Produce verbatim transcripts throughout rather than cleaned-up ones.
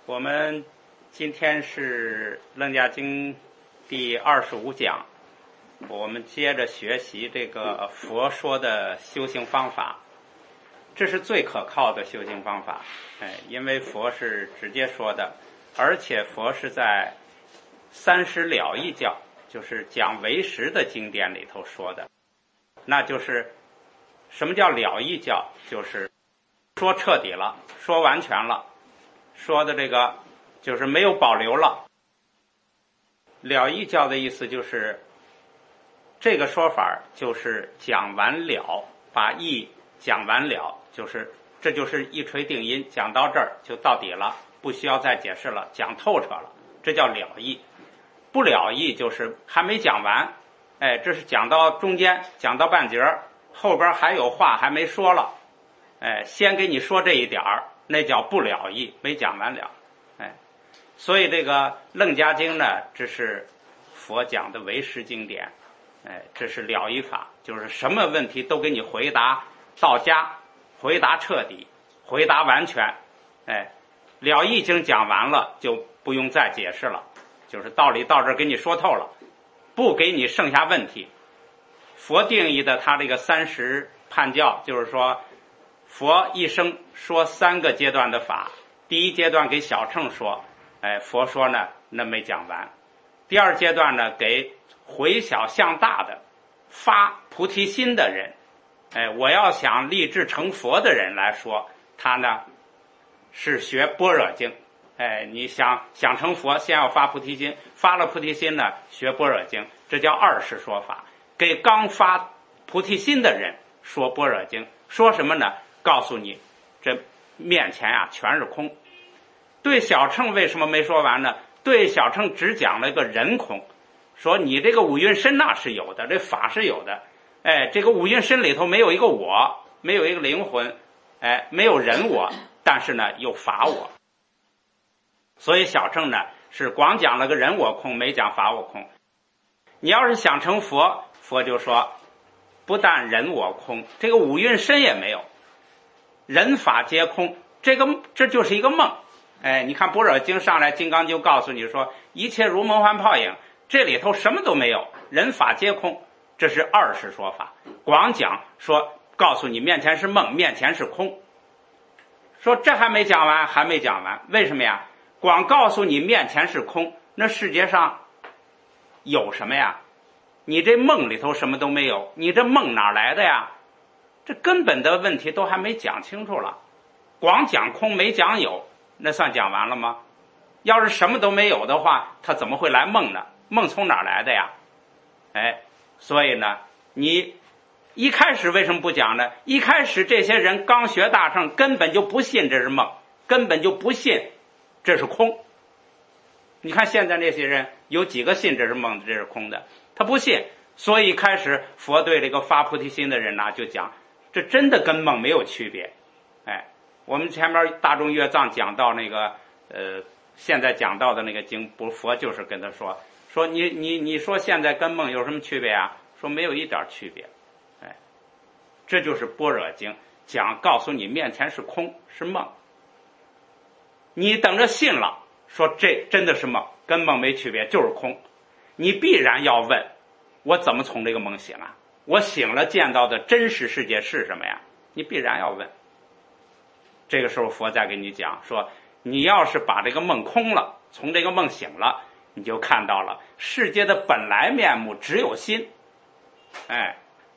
我们今天是《楞伽经》第二十五讲，我们接着学习这个佛说的修行方法。这是最可靠的修行方法，哎，因为佛是直接说的，而且佛是在三十了义教，就是讲唯识的经典里头说的。那就是什么叫了义教？就是说彻底了，说完全了，说的这个就是没有保留了。了义教的意思就是这个说法就是讲完了，把义讲完了，就是这就是一锤定音，讲到这儿就到底了，不需要再解释了，讲透彻了，这叫了义。不了义就是还没讲完，哎，这是讲到中间，讲到半截儿，后边还有话还没说了，哎，先给你说这一点儿，那叫不了义，没讲完了，哎，所以这个楞伽经呢，这是佛讲的唯识经典，哎，这是了义法，就是什么问题都给你回答到家，回答彻底，回答完全，哎，了义经讲完了就不用再解释了，就是道理到这儿给你说透了，不给你剩下问题。佛定义的他这个三十判教，就是说佛一生说三个阶段的法，第一阶段给小乘说，哎，佛说呢那没讲完。第二阶段呢给回小向大的发菩提心的人，哎，我要想立志成佛的人来说，他呢是学般若经，哎，你想想成佛，先要发菩提心，发了菩提心呢学般若经，这叫二世说法。给刚发菩提心的人说般若经，说什么呢？告诉你这面前啊全是空。对小乘为什么没说完呢？对小乘只讲了一个人空，说你这个五蕴身那是有的，这法是有的，哎，这个五蕴身里头没有一个我，没有一个灵魂，哎，没有人我，但是呢有法我。所以小乘呢是光讲了个人我空，没讲法我空。你要是想成佛，佛就说不但人我空，这个五蕴身也没有，人法皆空，这个这就是一个梦。哎，你看般若经上来，金刚就告诉你说一切如梦幻泡影，这里头什么都没有，人法皆空，这是二世说法。光讲说告诉你面前是梦，面前是空，说这还没讲完，还没讲完。为什么呀？光告诉你面前是空，那世界上有什么呀？你这梦里头什么都没有，你这梦哪来的呀？这根本的问题都还没讲清楚了，光讲空没讲有，那算讲完了吗？要是什么都没有的话，他怎么会来梦呢？梦从哪来的呀？哎，所以呢，你一开始为什么不讲呢？一开始这些人刚学大乘，根本就不信这是梦，根本就不信这是空。你看现在那些人有几个信这是梦，这是空的？他不信。所以开始佛对这个发菩提心的人呢，就讲这真的跟梦没有区别。哎，我们前面大众乐藏讲到那个呃，现在讲到的那个经，不佛就是跟他说说你你你说现在跟梦有什么区别啊？说没有一点区别。哎，这就是般若经讲，告诉你面前是空是梦，你等着信了，说这真的是梦，跟梦没区别，就是空，你必然要问，我怎么从这个梦醒啊？我醒了见到的真实世界是什么呀？你必然要问。这个时候佛再给你讲说，你要是把这个梦空了，从这个梦醒了，你就看到了世界的本来面目只有心。哎，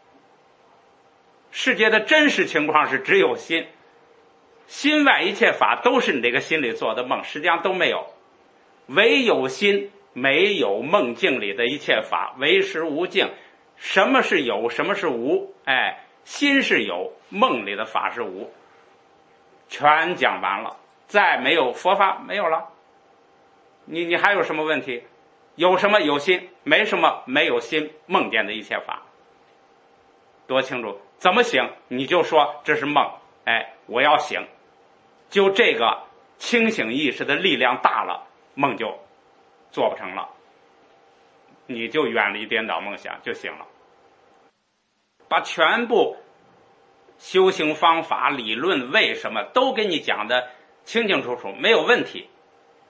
世界的真实情况是只有心，心外一切法都是你这个心里做的梦，实际上都没有，唯有心，没有梦境里的一切法，唯识无境。什么是有，什么是无？哎，心是有，梦里的法是无，全讲完了，再没有佛法没有了。你你还有什么问题？有什么有心，没什么没有心，梦见的一切法，多清楚。怎么醒？你就说这是梦，哎，我要醒，就这个清醒意识的力量大了，梦就做不成了，你就远离颠倒梦想就行了。把全部修行方法理论为什么都给你讲的清清楚楚，没有问题。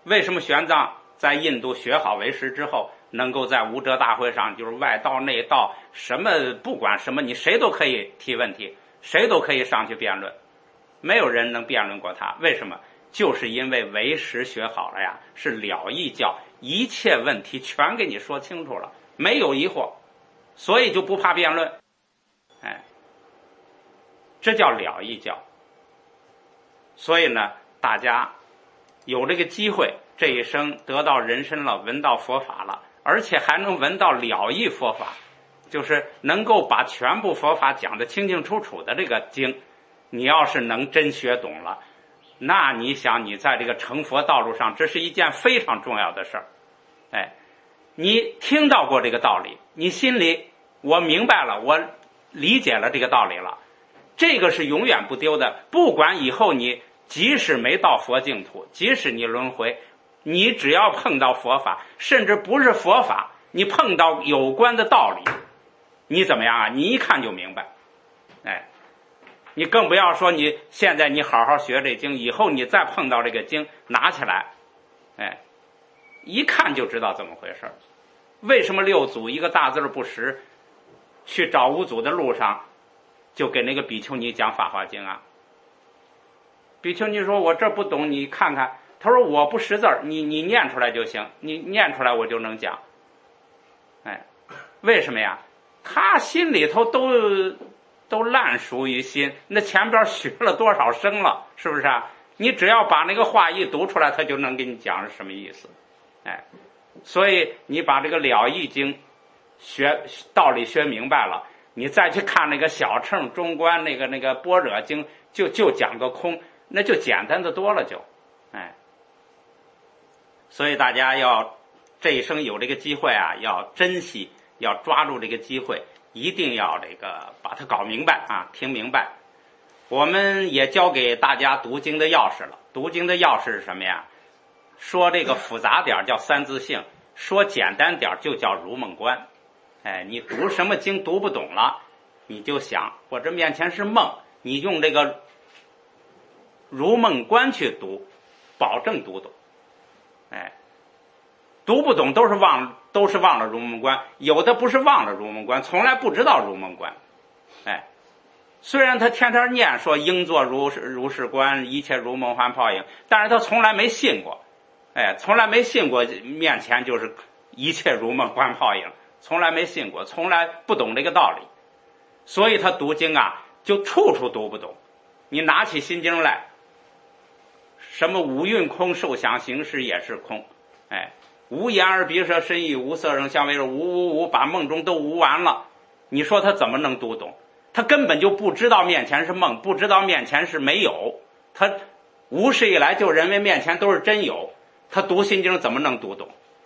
为什么玄奘在印度学好为师之后，能够在无遮大会上，就是外道内道什么不管什么，你谁都可以提问题，谁都可以上去辩论，没有人能辩论过他。为什么？就是因为为师学好了呀，是了义教，一切问题全给你说清楚了，没有疑惑，所以就不怕辩论。哎，这叫了义教。所以呢，大家有这个机会，这一生得到人身了，闻到佛法了，而且还能闻到了义佛法，就是能够把全部佛法讲得清清楚楚的这个经，你要是能真学懂了，那你想你在这个成佛道路上，这是一件非常重要的事儿。哎，你听到过这个道理，你心里我明白了，我理解了这个道理了，这个是永远不丢的。不管以后你即使没到佛净土，即使你轮回，你只要碰到佛法，甚至不是佛法，你碰到有关的道理，你怎么样啊？你一看就明白。哎，你更不要说你现在你好好学这经，以后你再碰到这个经拿起来，哎，一看就知道怎么回事。为什么六祖一个大字不识，去找五祖的路上就给那个比丘尼讲法华经啊？比丘尼说我这不懂，你看看。他说我不识字儿，你你念出来就行，你念出来我就能讲。哎，为什么呀？他心里头都都烂熟于心，那前边学了多少生了，是不是啊？你只要把那个话一读出来，他就能给你讲是什么意思。哎，所以你把这个了义经学道理学明白了，你再去看那个小乘中观那个那个般若经，就就讲个空，那就简单的多了就。哎，所以大家要这一生有这个机会啊，要珍惜，要抓住这个机会，一定要这个把它搞明白啊，听明白。我们也教给大家读经的钥匙了。读经的钥匙是什么呀？说这个复杂点叫三自性，说简单点就叫如梦观。哎，你读什么经读不懂了，你就想我这面前是梦，你用这个如梦观去读，保证读懂。哎，读不懂都是忘，都是忘了如梦观。有的不是忘了如梦观，从来不知道如梦观。哎，虽然他天天念说应作如是如是观，一切如梦幻泡影，但是他从来没信过。哎，从来没信过面前就是一切如梦幻泡影，从来没信过，从来不懂这个道理。所以他读经啊，就处处读不懂。你拿起心经来，什么五蕴空，受想行识也是空。哎，无言而鼻舌身意，无色声香味触，无无无，把梦中都无完了。你说他怎么能读懂？他根本就不知道面前是梦，不知道面前是没有。他无始以来就认为面前都是真有，他读心经怎么能读懂？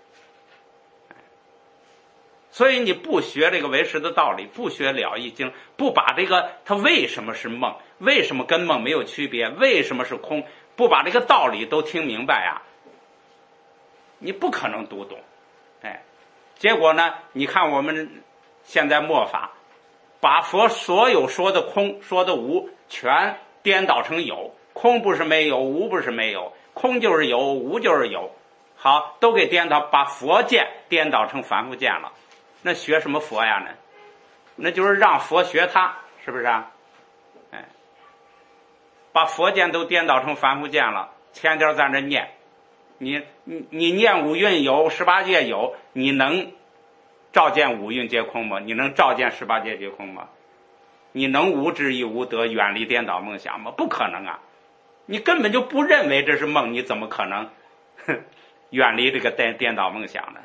所以你不学这个为师的道理，不学了义经，不把这个他为什么是梦，为什么跟梦没有区别，为什么是空，不把这个道理都听明白呀，你不可能读懂。哎，结果呢，你看我们现在末法，把佛所有说的空说的无全颠倒成有，空不是没有，无不是没有，空就是有，无就是有，好，都给颠倒，把佛见颠倒成凡夫见了。那学什么佛呀呢？那就是让佛学他，是不是啊？哎，把佛见都颠倒成凡夫见了，天天在那念，你你你念五蕴有，十八界有，你能照见五蕴皆空吗？你能照见十八界皆空吗？你能无智亦无得，远离颠倒梦想吗？不可能啊！你根本就不认为这是梦，你怎么可能远离这个颠颠倒梦想呢？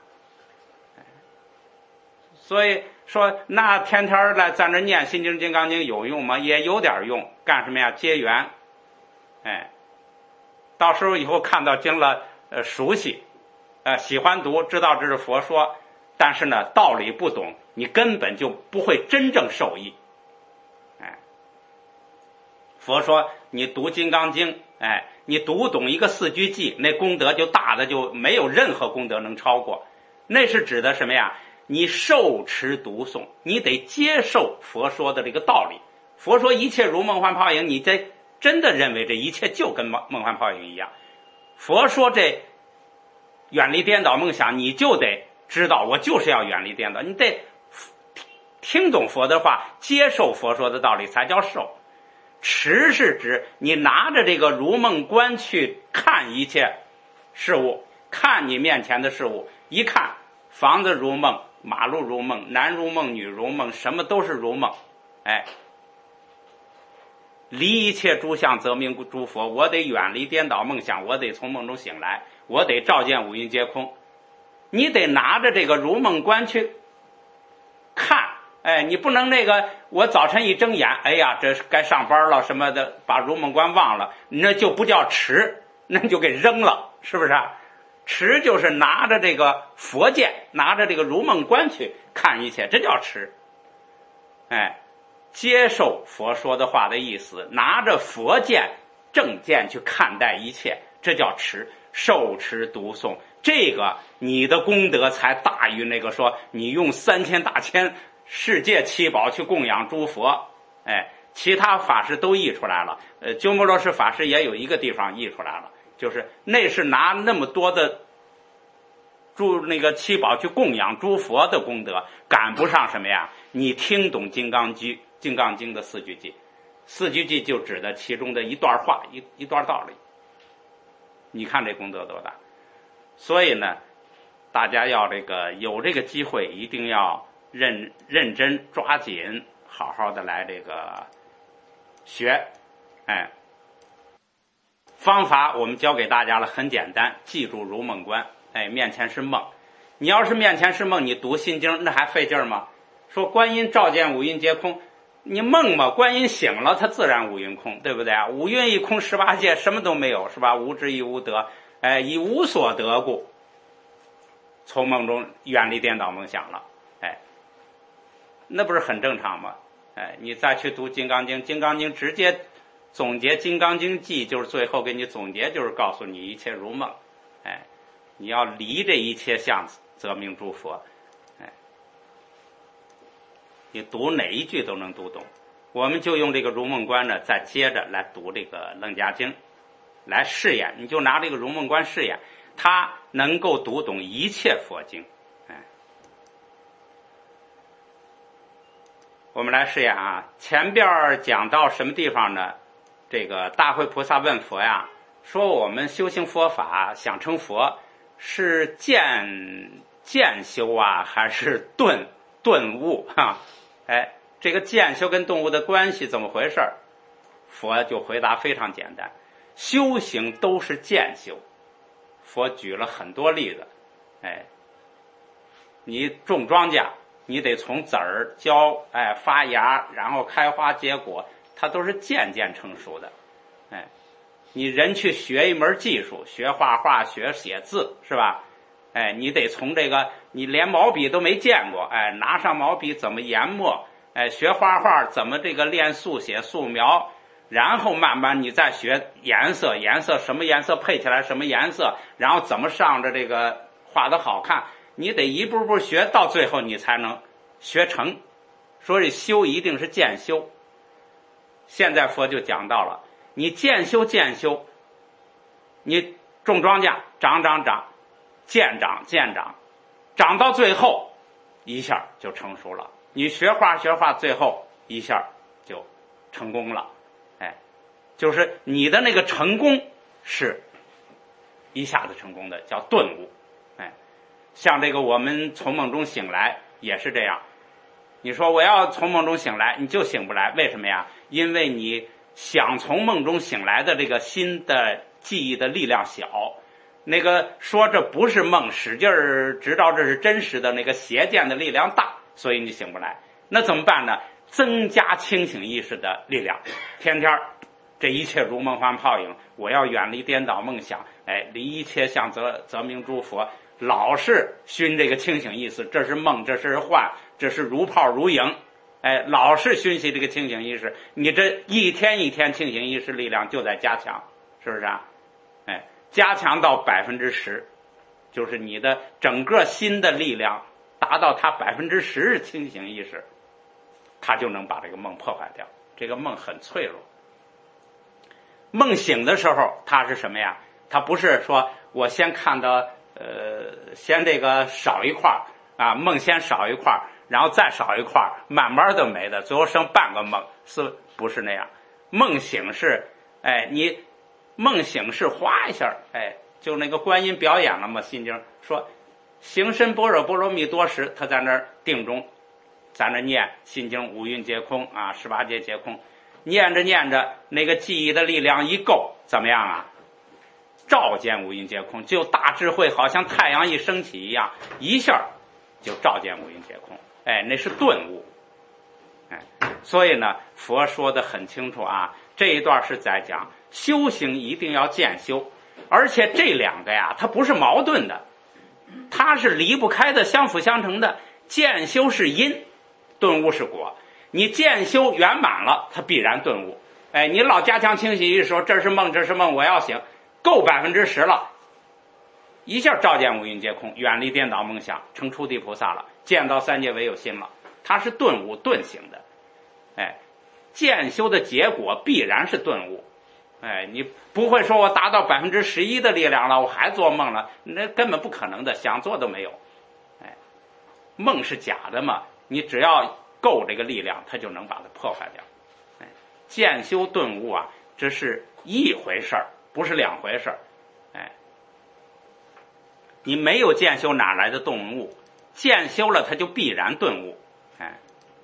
所以说，那天天来在那念心经金刚经有用吗？也有点用。干什么呀？结缘。哎，到时候以后看到经了，呃，熟悉，呃，喜欢读，知道这是佛说，但是呢，道理不懂，你根本就不会真正受益。哎，佛说你读金刚经，哎，你读懂一个四句偈，那功德就大的就没有任何功德能超过。那是指的什么呀？你受持读诵，你得接受佛说的这个道理。佛说一切如梦幻泡影，你得真的认为这一切就跟梦梦幻泡影一样。 佛说这远离颠倒梦想，你就得知道我就是要远离颠倒，你得听懂佛的话，接受佛说的道理才叫受。持是指你拿着这个如梦观去看一切事物，看你面前的事物，一看房子如梦，马路如梦，男如梦，女如梦，什么都是如梦。哎，离一切诸相则名诸佛，我得远离颠倒梦想，我得从梦中醒来，我得照见五蕴皆空。你得拿着这个如梦观去看，哎，你不能那个我早晨一睁眼，哎呀，这该上班了什么的，把如梦观忘了，那就不叫持，那就给扔了，是不是啊？持就是拿着这个佛剑，拿着这个如梦观去看一切，这叫持。哎，接受佛说的话的意思，拿着佛剑正见去看待一切，这叫持。受持读诵，这个你的功德才大于那个说你用三千大千世界七宝去供养诸佛。哎，其他法师都译出来了，呃，鸠摩罗什法师也有一个地方译出来了，就是那是拿那么多的诸那个七宝去供养诸佛的功德，赶不上什么呀？你听懂金刚经金刚经的四句偈，四句偈就指的其中的一段话，一一段道理。你看这功德多大。所以呢，大家要这个有这个机会，一定要认认真抓紧，好好的来这个学。哎，方法我们教给大家了，很简单，记住如梦观。哎，面前是梦，你要是面前是梦，你读心经那还费劲吗？说观音照见五蕴皆空，你梦嘛，观音醒了，他自然五蕴空，对不对啊？五蕴一空，十八界什么都没有，是吧？无知亦无得，哎，以无所得故，从梦中远离颠倒梦想了。哎，那不是很正常吗？哎，你再去读金刚经，金刚经直接总结金刚经记，就是最后给你总结，就是告诉你一切如梦。哎，你要离这一切相，则名诸佛。哎，你读哪一句都能读懂。我们就用这个如梦观呢，再接着来读这个楞伽经，来试验。你就拿这个如梦观试验，它能够读懂一切佛经。哎，我们来试验啊。前边讲到什么地方呢？这个大慧菩萨问佛呀，说我们修行佛法想成佛，是渐渐修啊，还是顿顿悟哈？哎，这个渐修跟顿悟的关系怎么回事？佛就回答非常简单，修行都是渐修。佛举了很多例子，哎，你种庄稼，你得从籽儿浇，哎，发芽，然后开花结果，它都是渐渐成熟的。哎，你人去学一门技术，学画画，学写字，是吧？哎，你得从这个你连毛笔都没见过，哎，拿上毛笔怎么研墨，哎，学画画怎么这个练速写素描，然后慢慢你再学颜色，颜色什么颜色配起来什么颜色，然后怎么上着这个画的好看，你得一步步学，到最后你才能学成。所以修一定是渐修。现在佛就讲到了，你渐修渐修，你种庄稼长长长，渐长渐长，长到最后一下就成熟了。你学画学画，最后一下就成功了。哎，就是你的那个成功是一下子成功的，叫顿悟。哎，像这个我们从梦中醒来也是这样。你说我要从梦中醒来，你就醒不来，为什么呀？因为你想从梦中醒来的这个心的记忆的力量小，那个说这不是梦，使劲儿知道这是真实的，那个邪见的力量大，所以你醒不来。那怎么办呢？增加清醒意识的力量，天天这一切如梦幻泡影，我要远离颠倒梦想，哎，离一切相则则名诸佛，老是熏这个清醒意识，这是梦，这是幻，这是如泡如影，哎，老是熏习这个清醒意识，你这一天一天清醒意识力量就在加强，是不是啊？哎，加强到百分之十，就是你的整个心的力量达到它百分之十是清醒意识，它就能把这个梦破坏掉。这个梦很脆弱，梦醒的时候它是什么呀？ 他不是说我先看到呃先这个少一块啊，梦先少一块，然后再少一块，慢慢的没的，最后剩半个梦，是不是那样？梦醒是哎你梦醒是哗一下，哎就那个观音表演了嘛，心经说行深般若波罗蜜多时，他在那儿定中，在那念心经五蕴皆空啊，十八界皆空，念着念着，那个记忆的力量一够，怎么样啊？照见五蕴皆空，就大智慧好像太阳一升起一样，一下就照见五蕴皆空。哎，那是顿悟。哎，所以呢，佛说的很清楚啊，这一段是在讲修行一定要渐修，而且这两个呀，它不是矛盾的，它是离不开的，相辅相成的。渐修是因，顿悟是果。你渐修圆满了，它必然顿悟。哎，你老加强清洗一说这是梦，这是梦，我要醒，够百分之十了，一下照见五蕴皆空，远离颠倒梦想，成初地菩萨了，见到三界唯有心了。它是顿悟顿醒的。哎，渐修的结果必然是顿悟。哎，你不会说我达到百分之十一的力量了，我还做梦了，那根本不可能的，想做都没有。哎，梦是假的嘛，你只要够这个力量，它就能把它破坏掉。哎，渐修顿悟啊，这是一回事儿，不是两回事儿。哎，你没有渐修哪来的顿悟？渐修了，它就必然顿悟。哎，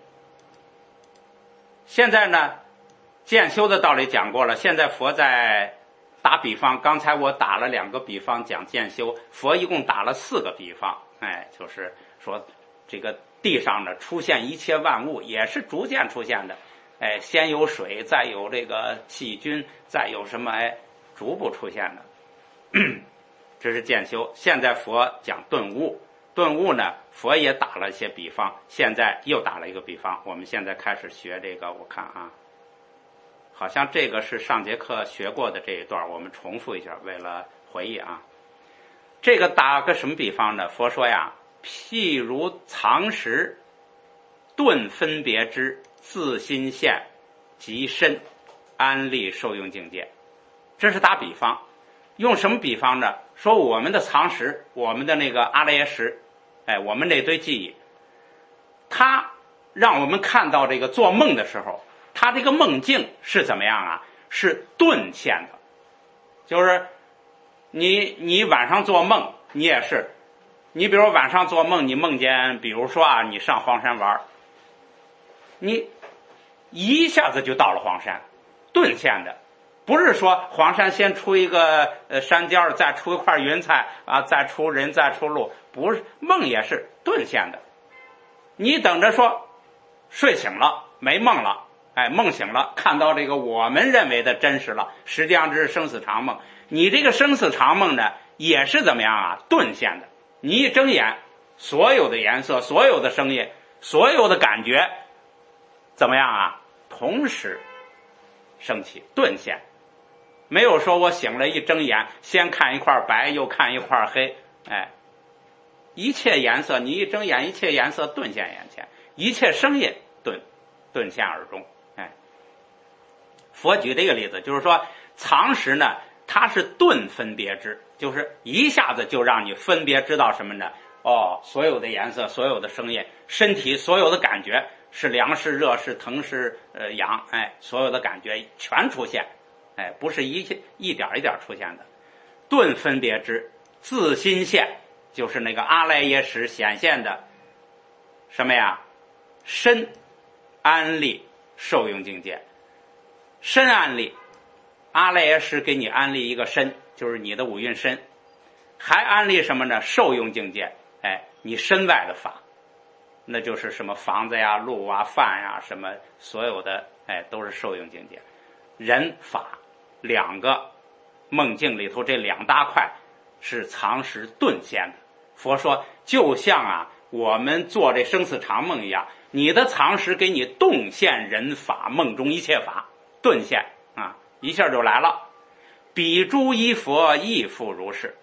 现在呢，渐修的道理讲过了，现在佛在打比方，刚才我打了两个比方讲渐修，佛一共打了四个比方。哎，就是说这个地上呢出现一切万物，也是逐渐出现的。哎，先有水，再有这个细菌，再有什么哎，逐步出现的。这是渐修。现在佛讲顿悟，顿悟呢，佛也打了一些比方，现在又打了一个比方。我们现在开始学这个，我看啊，好像这个是上节课学过的这一段，我们重复一下，为了回忆啊。这个打个什么比方呢？佛说呀，譬如藏识，顿分别之，自心现，即身，安立受用境界。这是打比方。用什么比方呢？说我们的藏识，我们的那个阿赖耶识，哎，我们那堆记忆，它让我们看到这个做梦的时候，它这个梦境是怎么样啊？是顿现的。就是你你晚上做梦，你也是，你比如晚上做梦，你梦见比如说啊，你上黄山玩，你一下子就到了黄山，顿现的。不是说黄山先出一个呃山尖，再出一块云彩啊，再出人，再出路，不是，梦也是顿现的。你等着说睡醒了没梦了，哎，梦醒了看到这个我们认为的真实了，实际上这是生死长梦。你这个生死长梦呢，也是怎么样啊？顿现的。你一睁眼，所有的颜色，所有的声音，所有的感觉，怎么样啊？同时升起，顿现。没有说我醒了一睁眼先看一块白又看一块黑，哎，一切颜色你一睁眼，一切颜色顿现眼前，一切声音顿顿现耳中。哎，佛举这个例子就是说，藏识呢，它是顿分别之，就是一下子就让你分别知道什么呢？哦，所有的颜色，所有的声音，身体所有的感觉，是凉是热是疼是呃痒，哎，所有的感觉全出现。哎，不是一一点一点出现的。顿分别之，自心现，就是那个阿赖耶识显现的什么呀？身安立受用境界。身安立，阿赖耶识给你安立一个身，就是你的五蕴身，还安立什么呢？受用境界。哎，你身外的法，那就是什么房子呀、路啊、饭呀，什么所有的，哎，都是受用境界。人法两个梦境里头，这两大块是藏识顿现的。佛说就像啊我们做这生死长梦一样，你的藏识给你动现人法，梦中一切法顿现啊，一下就来了。彼诸依佛亦复如是。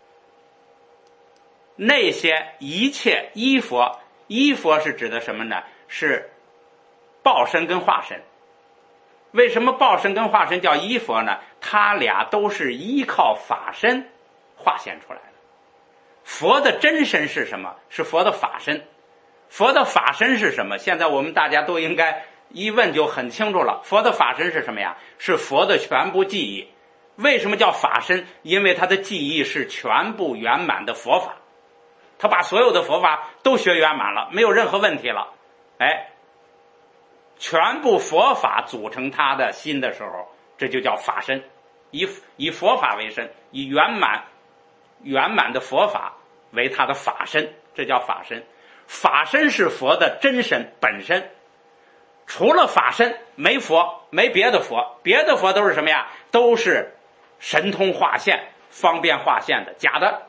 那些一切依佛，依佛是指的什么呢？是报身跟化身。为什么报身跟化身叫依佛呢？ 他俩都是依靠法身化现出来的。佛的真身是什么？是佛的法身。佛的法身是什么？现在我们大家都应该一问就很清楚了。佛的法身是什么呀？是佛的全部记忆。为什么叫法身？因为他的记忆是全部圆满的佛法，他把所有的佛法都学圆满了，没有任何问题了。哎，全部佛法组成他的心的时候，这就叫法身。以以佛法为身，以圆满圆满的佛法为他的法身，这叫法身。法身是佛的真身本身，除了法身没佛，没别的佛，别的佛都是什么呀？都是神通化现、方便化现的假的。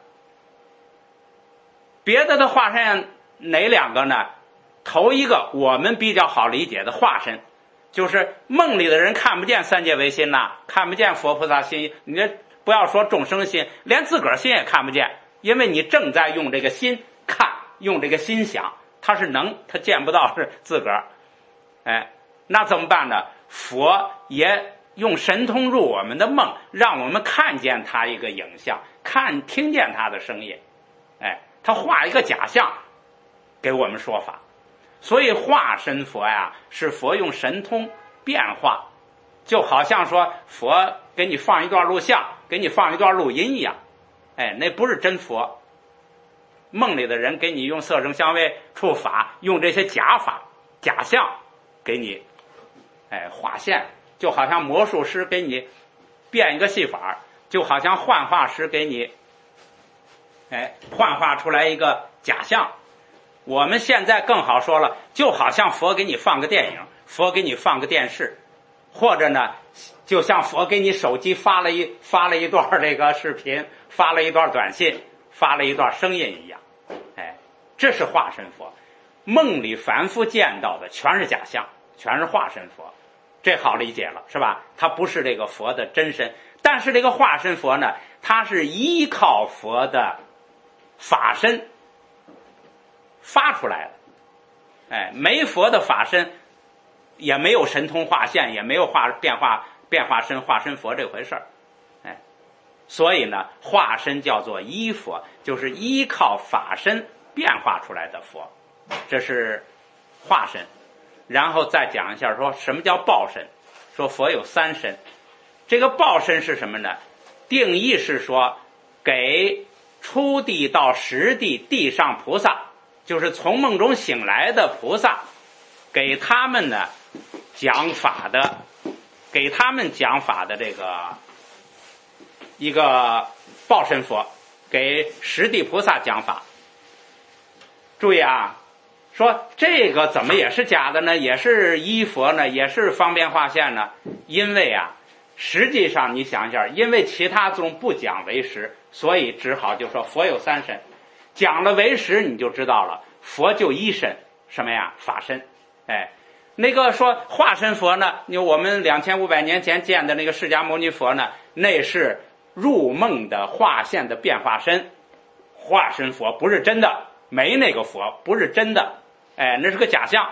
别的的化身哪两个呢？头一个我们比较好理解的化身，就是梦里的人看不见三界唯心呐，看不见佛菩萨心，你这不要说众生心，连自个儿心也看不见，因为你正在用这个心看，用这个心想，他是能，他见不到是自个儿。哎，那怎么办呢？佛也用神通入我们的梦，让我们看见他一个影像，看听见他的声音。哎，他画一个假象给我们说法。所以化身佛呀，是佛用神通变化，就好像说佛给你放一段录像，给你放一段录音一样。哎，那不是真佛。梦里的人给你用色声香味触法，用这些假法假象给你哎画现，就好像魔术师给你变一个戏法，就好像幻化师给你哎幻化出来一个假象。我们现在更好说了，就好像佛给你放个电影，佛给你放个电视，或者呢就像佛给你手机发了一发了一段这个视频，发了一段短信，发了一段声音一样。哎，这是化身佛。梦里凡夫见到的全是假象，全是化身佛，这好理解了是吧？它不是这个佛的真身。但是这个化身佛呢，它是依靠佛的法身发出来的。哎，没佛的法身也没有神通化现，也没有化变化变化身化身佛这回事儿。哎，所以呢化身叫做依佛，就是依靠法身变化出来的佛，这是化身。然后再讲一下说什么叫报身，说佛有三身。这个报身是什么呢？定义是说给初地到十地地上菩萨，就是从梦中醒来的菩萨，给他们呢讲法的，给他们讲法的这个一个报身佛，给十地菩萨讲法。注意啊，说这个怎么也是假的呢？也是依佛呢？也是方便化现呢？因为啊，实际上你想一下，因为其他宗不讲唯识，所以只好就说佛有三身。讲了唯识，你就知道了，佛就一身，什么呀？法身。哎，那个说化身佛呢，你我们两千五百年前见的那个释迦牟尼佛呢，那是入梦的化现的变化身，化身佛不是真的，没那个佛不是真的，哎，那是个假象。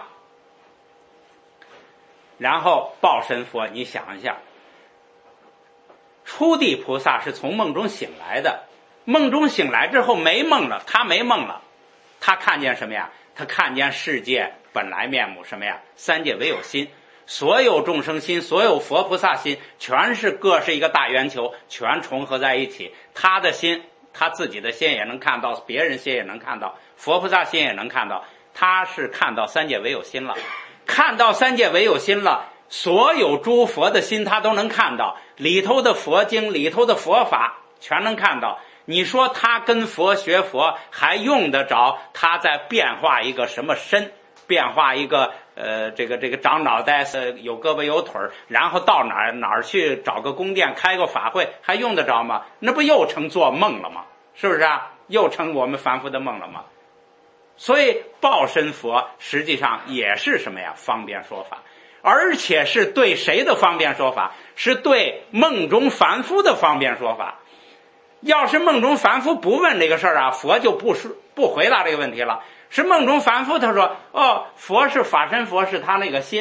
然后报身佛，你想一下，初地菩萨是从梦中醒来的，梦中醒来之后没梦了，他没梦了，他看见什么呀？他看见世界本来面目，什么呀？三界唯有心，所有众生心，所有佛菩萨心，全是各是一个大圆球，全重合在一起。他的心，他自己的心也能看到，别人心也能看到，佛菩萨心也能看到，他是看到三界唯有心了。看到三界唯有心了，所有诸佛的心他都能看到，里头的佛经，里头的佛法全能看到。你说他跟佛学佛还用得着他在变化一个什么身，变化一个呃这个这个长脑袋有胳膊有腿，然后到哪儿哪儿去找个宫殿开个法会，还用得着吗？那不又成做梦了吗？是不是啊？又成我们凡夫的梦了吗？所以报身佛实际上也是什么呀？方便说法，而且是对谁的方便说法？是对梦中凡夫的方便说法。要是梦中凡夫不问这个事儿啊，佛就不说不回答这个问题了。是梦中凡夫他说，哦，佛是法身佛，是他那个心，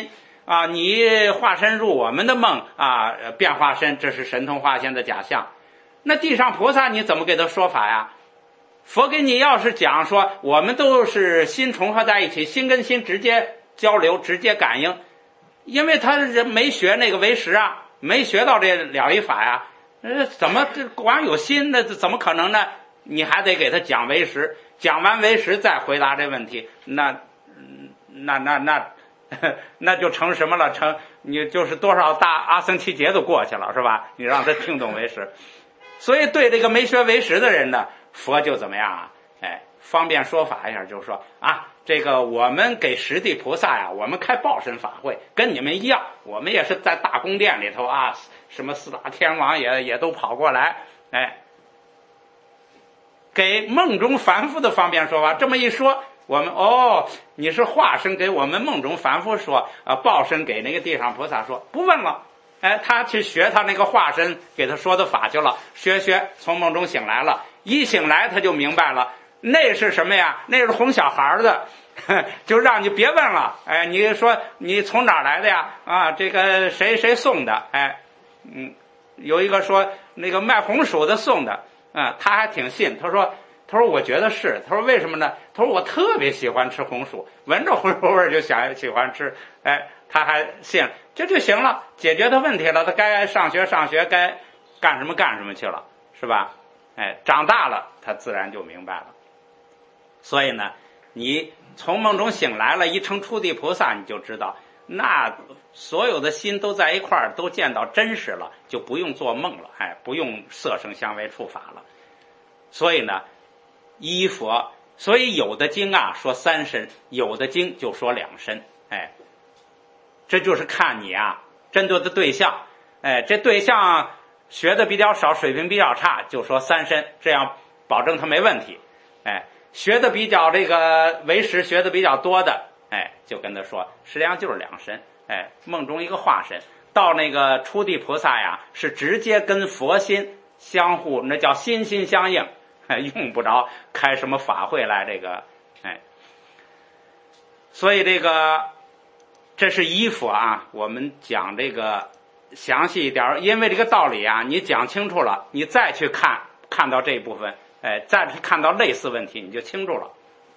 啊，你化身入我们的梦啊，变化身，这是神通化现的假象。那地上菩萨你怎么给他说法呀？佛给你要是讲说我们都是心重合在一起，心跟心直接交流，直接感应，因为他人没学那个唯识啊，没学到这了义法呀，呃，怎么光有心，那怎么可能呢？你还得给他讲唯识，讲完唯识再回答这问题，那那那那那就成什么了？成你就是多少大阿僧祇劫都过去了，是吧？你让他听懂唯识。所以对这个没学唯识的人呢，佛就怎么样啊？哎，方便说法一下，就是说啊，这个我们给十地菩萨呀，我们开报身法会，跟你们一样，我们也是在大宫殿里头啊，什么四大天王也也都跑过来，哎，给梦中凡夫的方便说法。这么一说，我们哦，你是化身给我们梦中凡夫说，啊，报身给那个地上菩萨说，不问了。哎，他去学他那个化身给他说的法去了，学学从梦中醒来了，一醒来他就明白了，那是什么呀？那是哄小孩的，就让你别问了。哎，你说你从哪儿来的呀？啊，这个谁谁送的？哎，嗯，有一个说那个卖红薯的送的，啊，他还挺信。他说，他说我觉得是。他说为什么呢？他说我特别喜欢吃红薯，闻着红薯味就想喜欢吃。哎，他还信。这就行了，解决他问题了，他该上学上学，该干什么干什么去了，是吧？哎，长大了他自然就明白了。所以呢，你从梦中醒来了，一成初地菩萨，你就知道那所有的心都在一块儿，都见到真实了，就不用做梦了，哎，不用色声香味触法了。所以呢，依佛，所以有的经啊说三身，有的经就说两身，哎。这就是看你啊，针对的对象，哎，这对象学的比较少，水平比较差，就说三身，这样保证他没问题。哎，学的比较这个唯识学的比较多的，哎，就跟他说，实际上就是两身，哎，梦中一个化身。到那个初地菩萨呀，是直接跟佛心相互，那叫心心相应，哎，用不着开什么法会来这个，哎，所以这个。这是依佛啊，我们讲这个详细一点，因为这个道理啊，你讲清楚了，你再去看看到这一部分，哎，再去看到类似问题，你就清楚了。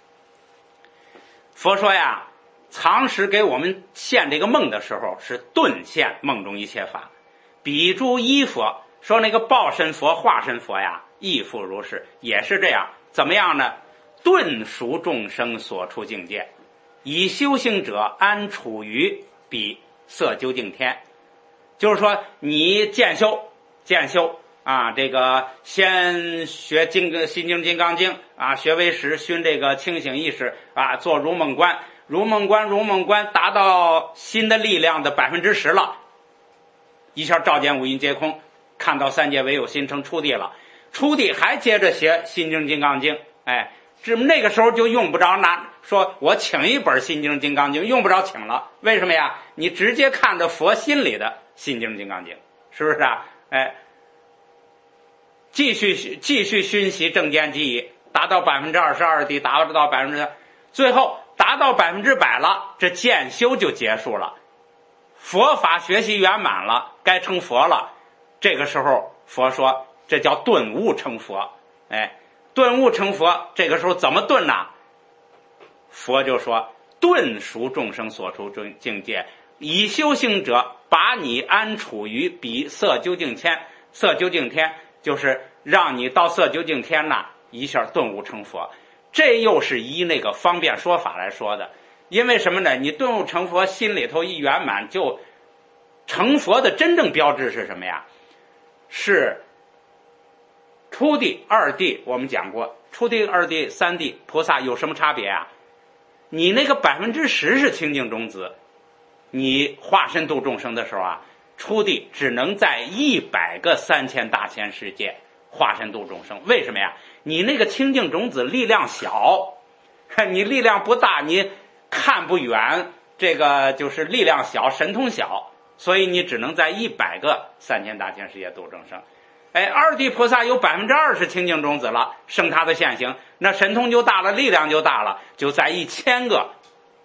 佛说呀，常时给我们现这个梦的时候，是顿现梦中一切法。比诸依佛，说那个报身佛、化身佛呀，亦复如是，也是这样。怎么样呢？顿熟众生所处境界。以修行者安处于彼色究竟天，就是说你渐修渐修啊，这个先学金心经金刚经啊，学唯识，熏这个清醒意识啊，做如梦观，如梦观如梦观达到心的力量的百分之十了，一下照见五蕴皆空，看到三界唯有心，成初地了。初地还接着学心经金刚经，哎，这那个时候就用不着拿说我请一本心经金刚经，用不着请了。为什么呀？你直接看着佛心里的心经金刚经，是不是啊？哎，继续继续熏习正见记忆，达到百分之二十二地，达到百分之，最后达到百分之百了，这渐修就结束了，佛法学习圆满了，该成佛了。这个时候佛说这叫顿悟成佛，哎，顿悟成佛，这个时候怎么顿呢？佛就说顿熟众生所处境界，以修行者把你安处于彼色究竟天。色究竟天就是让你到色究竟天呐，一下顿悟成佛。这又是依那个方便说法来说的。因为什么呢？你顿悟成佛，心里头一圆满，就成佛的真正标志是什么呀？是初地二地，我们讲过，初地二地三地菩萨有什么差别啊？你那个百分之十是清净种子，你化身度众生的时候啊，初地只能在一百个三千大千世界化身度众生。为什么呀？你那个清净种子力量小，你力量不大，你看不远，这个就是力量小，神通小，所以你只能在一百个三千大千世界度众生。哎，二地菩萨有百分之二十清净种子了，生他的现行，那神通就大了，力量就大了，就在一千个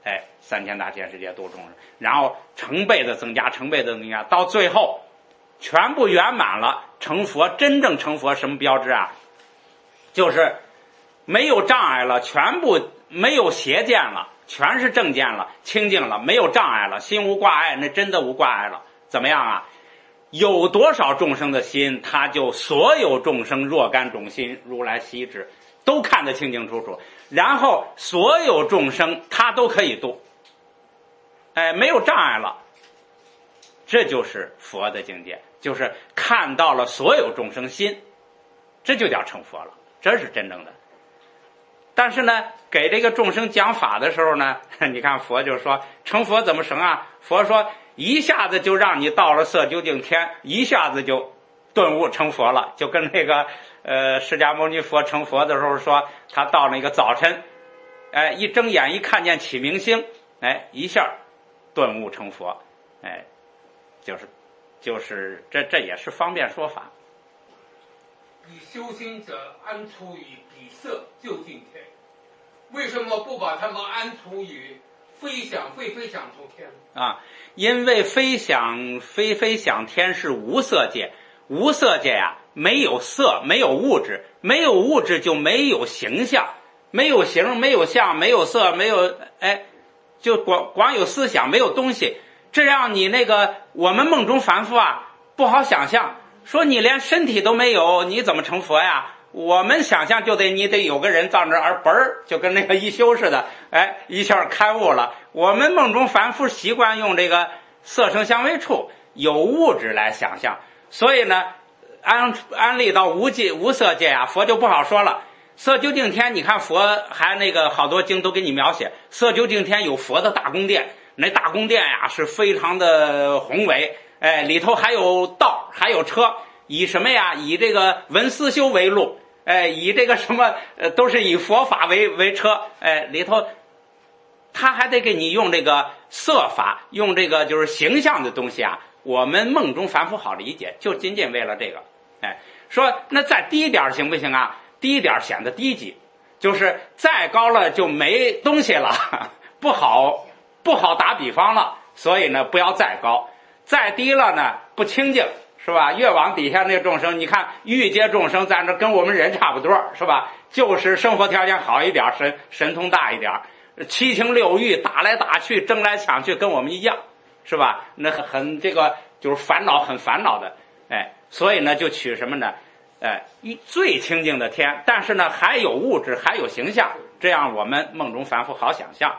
哎，三千大千世界度众生，然后成倍的增加，成倍的增加，到最后全部圆满了，成佛。真正成佛什么标志啊？就是没有障碍了，全部没有邪见了，全是正见了，清净了，没有障碍了，心无挂碍，那真的无挂碍了。怎么样啊？有多少众生的心，他就所有众生若干种心，如来悉知，都看得清清楚楚。然后所有众生他都可以度，哎，没有障碍了。这就是佛的境界，就是看到了所有众生心，这就叫成佛了，这是真正的。但是呢，给这个众生讲法的时候呢，你看佛就说成佛怎么成啊？佛说一下子就让你到了色究竟天，一下子就顿悟成佛了，就跟那个呃释迦牟尼佛成佛的时候说，他到那个早晨，哎，一睁眼一看见启明星，哎，一下顿悟成佛，哎，就是就是这这也是方便说法。 以修行者安处于彼色究竟天，为什么不把他们安处于非想非非想处天啊？因为非想非非想天是无色界，无色界呀、啊，没有色，没有物质，没有物质就没有形象，没有形，没有相，没有色，没有哎，就光光有思想，没有东西。这样你那个我们梦中凡夫啊，不好想象。说你连身体都没有，你怎么成佛呀？我们想象就得你得有个人到那儿，嘣儿就跟那个一休似的，哎，一下开悟了。我们梦中凡夫习惯用这个色声香味触有物质来想象，所以呢，安安立到无界无色界啊，佛就不好说了。色究竟天，你看佛还那个好多经都给你描写，色究竟天有佛的大宫殿，那大宫殿呀是非常的宏伟。哎，里头还有道，还有车，以什么呀？以这个文思修为路，哎，以这个什么，呃，都是以佛法为为车，哎，里头他还得给你用这个色法，用这个就是形象的东西啊。我们梦中凡夫好理解，就仅仅为了这个，哎，说那再低一点行不行啊？低一点显得低级，就是再高了就没东西了，不好不好打比方了，所以呢，不要再高。再低了呢，不清净，是吧？越往底下那众生，你看欲界众生在那跟我们人差不多，是吧？就是生活条件好一点，神神通大一点，七情六欲打来打去，争来抢去，跟我们一样，是吧？那很很这个就是烦恼，很烦恼的，哎，所以呢，就取什么呢？哎，一最清净的天，但是呢，还有物质，还有形象，这样我们梦中凡夫好想象。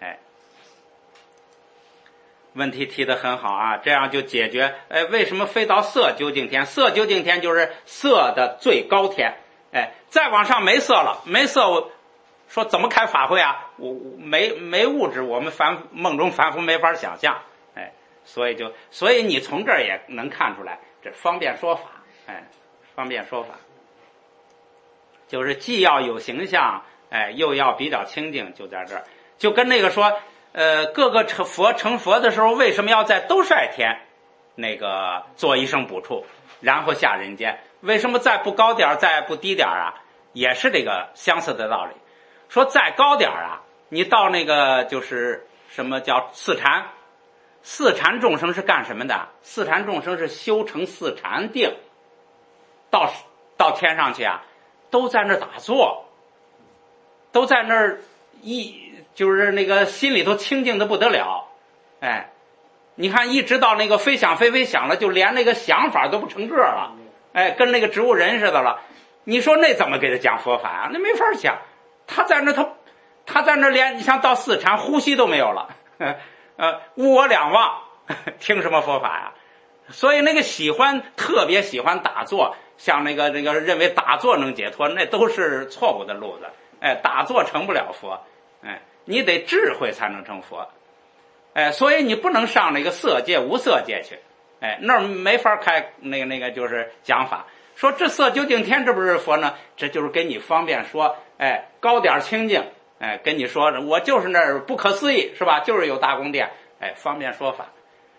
问题提得很好啊，这样就解决。哎，为什么非到色究竟天？色究竟天就是色的最高天。哎，再往上没色了，没色，我说怎么开法会啊？我没没物质，我们凡梦中凡夫没法想象。哎，所以就所以你从这儿也能看出来，这方便说法。哎，方便说法，就是既要有形象，哎，又要比较清净，就在这儿，就跟那个说。呃，各个成佛成佛的时候，为什么要在兜率天那个做一声补处，然后下人间？为什么再不高点再不低点啊？也是这个相似的道理。说再高点啊，你到那个就是什么叫四禅？四禅众生是干什么的？四禅众生是修成四禅定，到到天上去啊，都在那儿打坐，都在那儿一。就是那个心里头清净的不得了，哎，你看一直到那个非想非非想了，就连那个想法都不成个了，哎，跟那个植物人似的了。你说那怎么给他讲佛法啊？那没法讲。他在那他他在那连你像到四禅呼吸都没有了，呃，物我两忘，听什么佛法呀？所以那个喜欢特别喜欢打坐，像那个那个认为打坐能解脱，那都是错误的路子。哎，打坐成不了佛，哎。你得智慧才能成佛，哎，所以你不能上那个色界无色界去，哎，那儿没法开那个那个就是讲法，说这色究竟天这不是佛呢？这就是给你方便说，哎，高点清净，哎，跟你说我就是那儿不可思议，是吧？就是有大宫殿，哎，方便说法。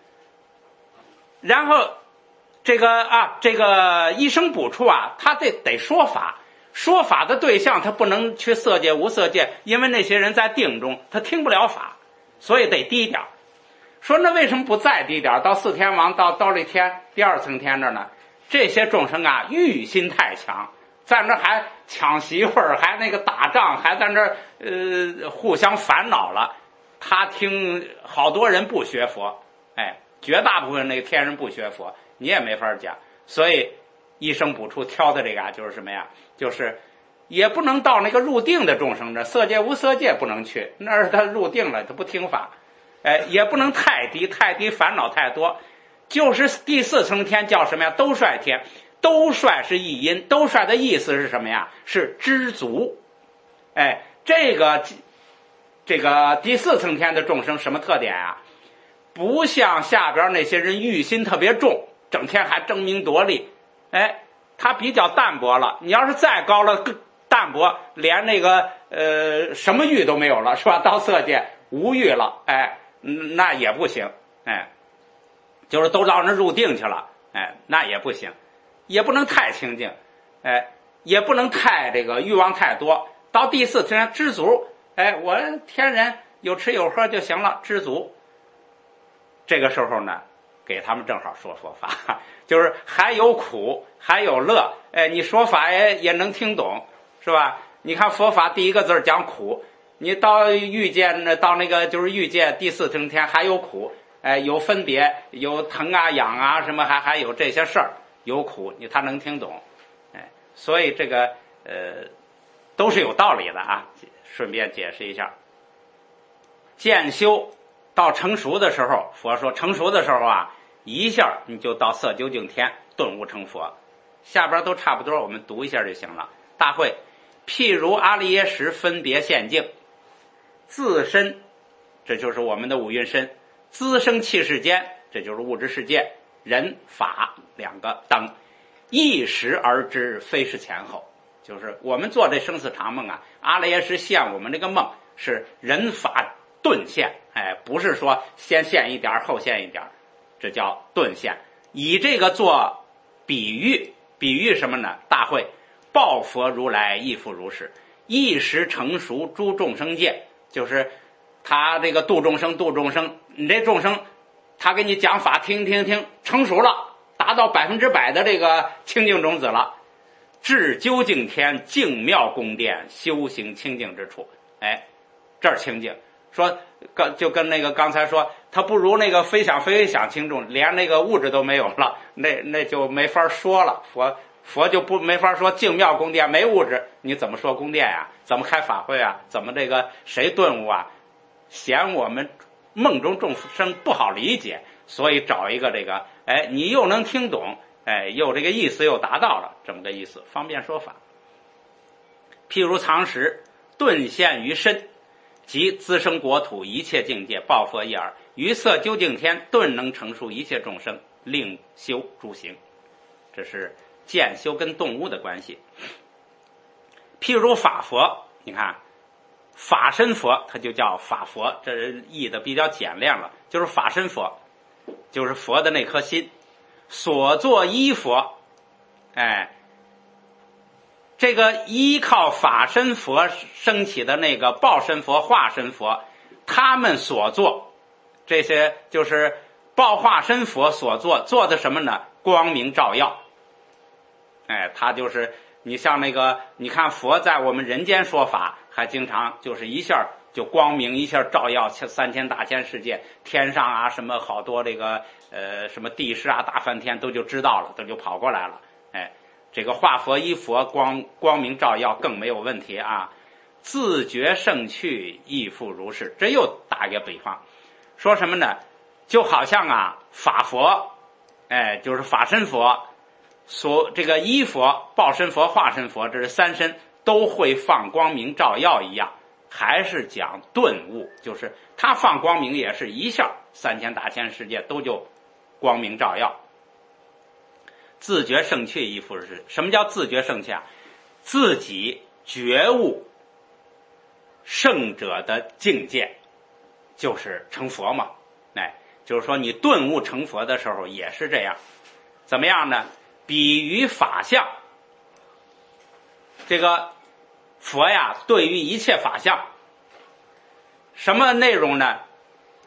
然后这个啊，这个一生补处啊，他得得说法。说法的对象他不能去色界无色界，因为那些人在定中他听不了法， 所以得低点儿。说那为什么不再低点儿？到四天王到刀立天第二层天这呢？这些众生啊，欲心太强，在那还抢媳妇儿，还那个打仗，还在那呃互相烦恼了。他听好多人不学佛，哎，绝大部分那个天人不学佛，你也没法讲。所以医生补处挑的这个啊，就是什么呀？就是也不能到那个入定的众生这，色界无色界不能去，那是他入定了，他不听法。哎，也不能太低，太低烦恼太多。就是第四层天叫什么呀？兜率天。兜率是意音，兜率的意思是什么呀？是知足。哎，这个这个第四层天的众生什么特点啊？不像下边那些人欲心特别重，整天还争名夺利。哎，他比较淡薄了。你要是再高了，更淡薄，连那个呃什么欲都没有了，是吧？到色界无欲了，哎。那也不行，哎，就是都到那入定去了，哎，那也不行，也不能太清净，哎，也不能太这个欲望太多。到第四天知足，哎，我天人有吃有喝就行了，知足。这个时候呢，给他们正好说佛法，就是还有苦还有乐，哎，你说法也也能听懂，是吧？你看佛法第一个字讲苦。你到欲界呢，到那个就是欲界第四层天还有苦，哎，有分别，有疼啊、痒啊，什么还还有这些事儿，有苦，你他能听懂，哎，所以这个呃都是有道理的啊。顺便解释一下，渐修到成熟的时候，佛说成熟的时候啊，一下你就到色究竟天顿悟成佛。下边都差不多，我们读一下就行了。大会，譬如阿赖耶识分别现境。自身，这就是我们的五蕴身；滋生气世间，这就是物质世界。人法两个灯，一时而知，非是前后。就是我们做这生死长梦啊，阿赖耶识现我们这个梦是人法顿现，哎，不是说先现一点后现一点，这叫顿现。以这个做比喻，比喻什么呢？大会，报佛如来亦复如是，一时成熟诸众生界。就是他这个度众生度众生，你这众生他给你讲法听听听，成熟了，达到百分之百的这个清净种子了，至究竟天净妙宫殿修行清净之处。哎，这儿清净，说就跟那个刚才说他不如那个非想非想轻重，连那个物质都没有了，那那就没法说了。佛佛就不没法说净妙宫殿，没物质你怎么说宫殿呀？怎么开法会啊？怎么这个谁顿悟啊？嫌我们梦中众生不好理解，所以找一个这个，哎，你又能听懂，哎，又这个意思又达到了，这么个意思，方便说法。譬如藏识顿现于身，即滋生国土一切境界，报佛一耳，于色究竟天顿能成熟一切众生，令修诸行。这是渐修跟顿悟的关系。譬如法佛，你看法身佛它就叫法佛，这译的比较简练了，就是法身佛，就是佛的那颗心。所作依佛，哎，这个依靠法身佛升起的那个报身佛、化身佛，他们所做这些就是报化身佛所做做的什么呢？光明照耀。哎，他就是你像那个，你看佛在我们人间说法，还经常就是一下就光明，一下照耀三千大千世界，天上啊什么好多这个呃什么地势啊大梵天都就知道了，都就跑过来了。哎，这个化佛依佛，光光明照耀更没有问题啊。自觉胜趣亦复如是。这又打一个比方，说什么呢？就好像啊法佛，哎，就是法身佛。所这个依佛、报身佛、化身佛，这是三身都会放光明照耀一样，还是讲顿悟，就是他放光明也是一下三千大千世界都就光明照耀。自觉胜趣亦复如是。什么叫自觉胜趣啊？自己觉悟圣者的境界，就是成佛嘛。哎，就是说你顿悟成佛的时候也是这样。怎么样呢？比于法相，这个佛呀，对于一切法相，什么内容呢？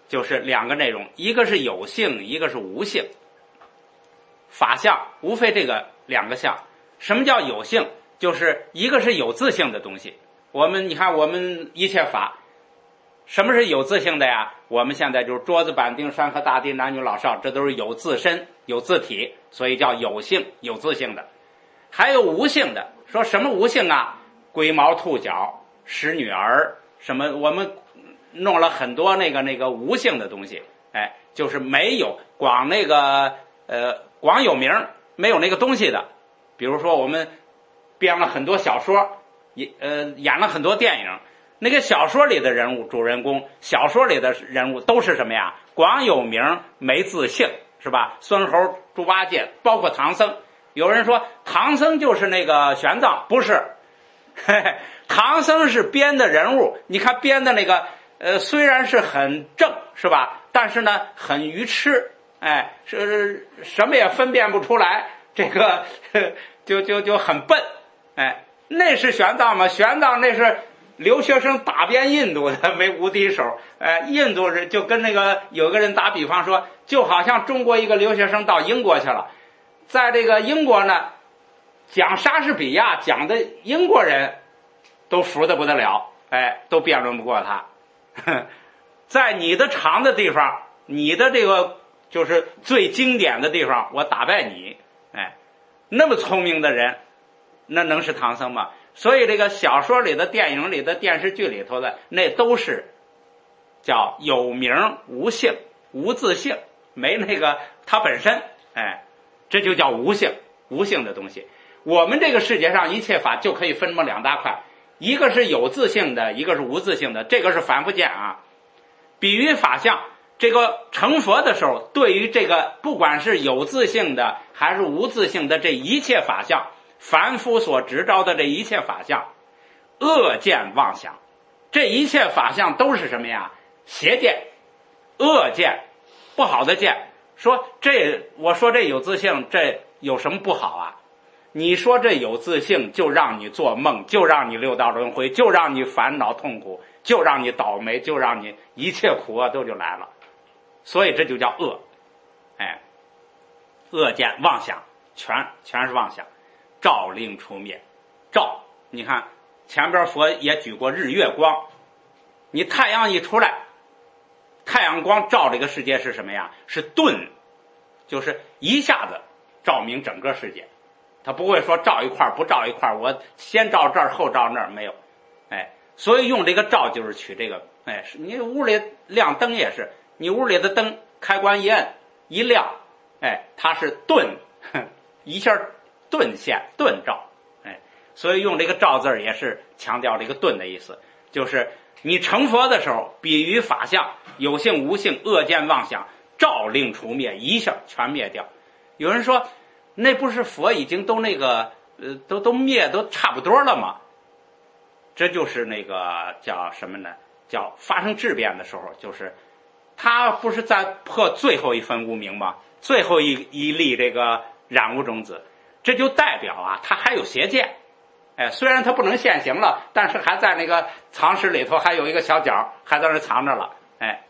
就是两个内容，一个是有性，一个是无性。法相无非这个两个相。什么叫有性？就是一个是有自性的东西。我们你看，我们一切法，什么是有自性的呀？我们现在就是桌子、板钉、山河大地、男女老少，这都是有自身、有自体，所以叫有性、有自性的。还有无性的，说什么无性啊？龟毛兔角、使女儿，什么我们弄了很多那个那个无性的东西，哎，就是没有光那个呃光有名没有那个东西的。比如说我们编了很多小说，也呃演了很多电影，那个小说里的人物主人公，小说里的人物都是什么呀？光有名没自性，是吧？孙猴、猪八戒，包括唐僧。有人说唐僧就是那个玄奘，不是，嘿嘿，唐僧是编的人物。你看编的那个呃虽然是很正，是吧？但是呢很愚痴，哎，是什么也分辨不出来，这个就就就很笨，哎，那是玄奘吗？玄奘那是留学生打遍印度的为无敌手，哎，印度人就跟那个有个人打比方说，就好像中国一个留学生到英国去了，在这个英国呢，讲莎士比亚讲的英国人都服得不得了，哎，都辩论不过他。在你的长的地方，你的这个就是最经典的地方，我打败你，哎，那么聪明的人，那能是唐僧吗？所以这个小说里的、电影里的、电视剧里头的，那都是叫有名无性、无自性，没那个它本身，哎，这就叫无性、无性的东西。我们这个世界上一切法就可以分这么两大块，一个是有自性的，一个是无自性的，这个是反复见啊。比喻法相，这个成佛的时候，对于这个不管是有自性的还是无自性的这一切法相，凡夫所执着的这一切法相，恶见妄想，这一切法相都是什么呀？邪见、恶见、不好的见。说这，我说这有自性，这有什么不好啊？你说这有自性，就让你做梦，就让你六道轮回，就让你烦恼痛苦，就让你倒霉，就让你一切苦厄都就来了。所以这就叫恶，哎，恶见妄想，全全是妄想。照令除灭，照，你看前边佛也举过日月光，你太阳一出来，太阳光照这个世界是什么呀？是顿，就是一下子照明整个世界，他不会说照一块不照一块，我先照这儿后照那儿，没有，哎，所以用这个照就是取这个，哎，你屋里亮灯也是，你屋里的灯开关一摁一亮，哎，它是顿，一下顿现顿照，哎，所以用这个照字也是强调这个顿的意思，就是你成佛的时候，比喻法相，有性无性，恶见妄想，照令除灭，一下全灭掉。有人说，那不是佛已经都那个呃都都灭都差不多了吗？这就是那个叫什么呢？叫发生质变的时候，就是他不是在破最后一分无明吗？最后一一粒这个染污种子。这就代表啊，他还有邪见，哎，虽然他不能现行了，但是还在那个藏室里头还有一个小角，还在那藏着了，哎，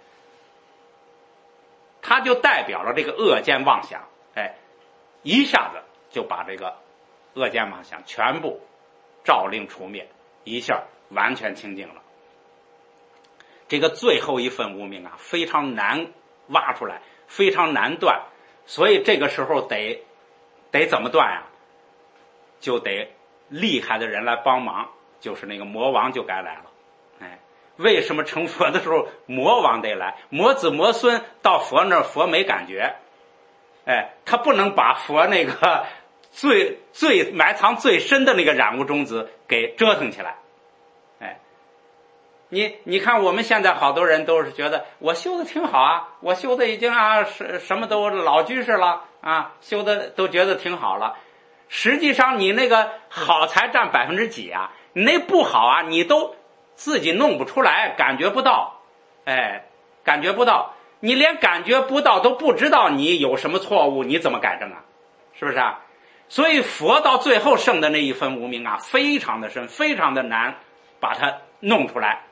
他就代表了这个恶见妄想，哎，一下子就把这个恶见妄想全部照令除灭，一下完全清净了。这个最后一份无明啊，非常难挖出来，非常难断，所以这个时候得。得怎么断呀？就得厉害的人来帮忙，就是那个魔王就该来了。哎，为什么成佛的时候魔王得来？魔子魔孙到佛那儿，佛没感觉。哎，他不能把佛那个最最埋藏最深的那个染污种子给折腾起来。哎，你你看我们现在好多人都是觉得我修的挺好啊，我修的已经啊什什么都老居士了。啊，修的都觉得挺好了，实际上你那个好才占百分之几啊？你那不好啊，你都自己弄不出来，感觉不到，哎，感觉不到，你连感觉不到都不知道你有什么错误，你怎么改正啊？是不是啊？所以佛到最后剩的那一分无明啊，非常的深，非常的难把它弄出来，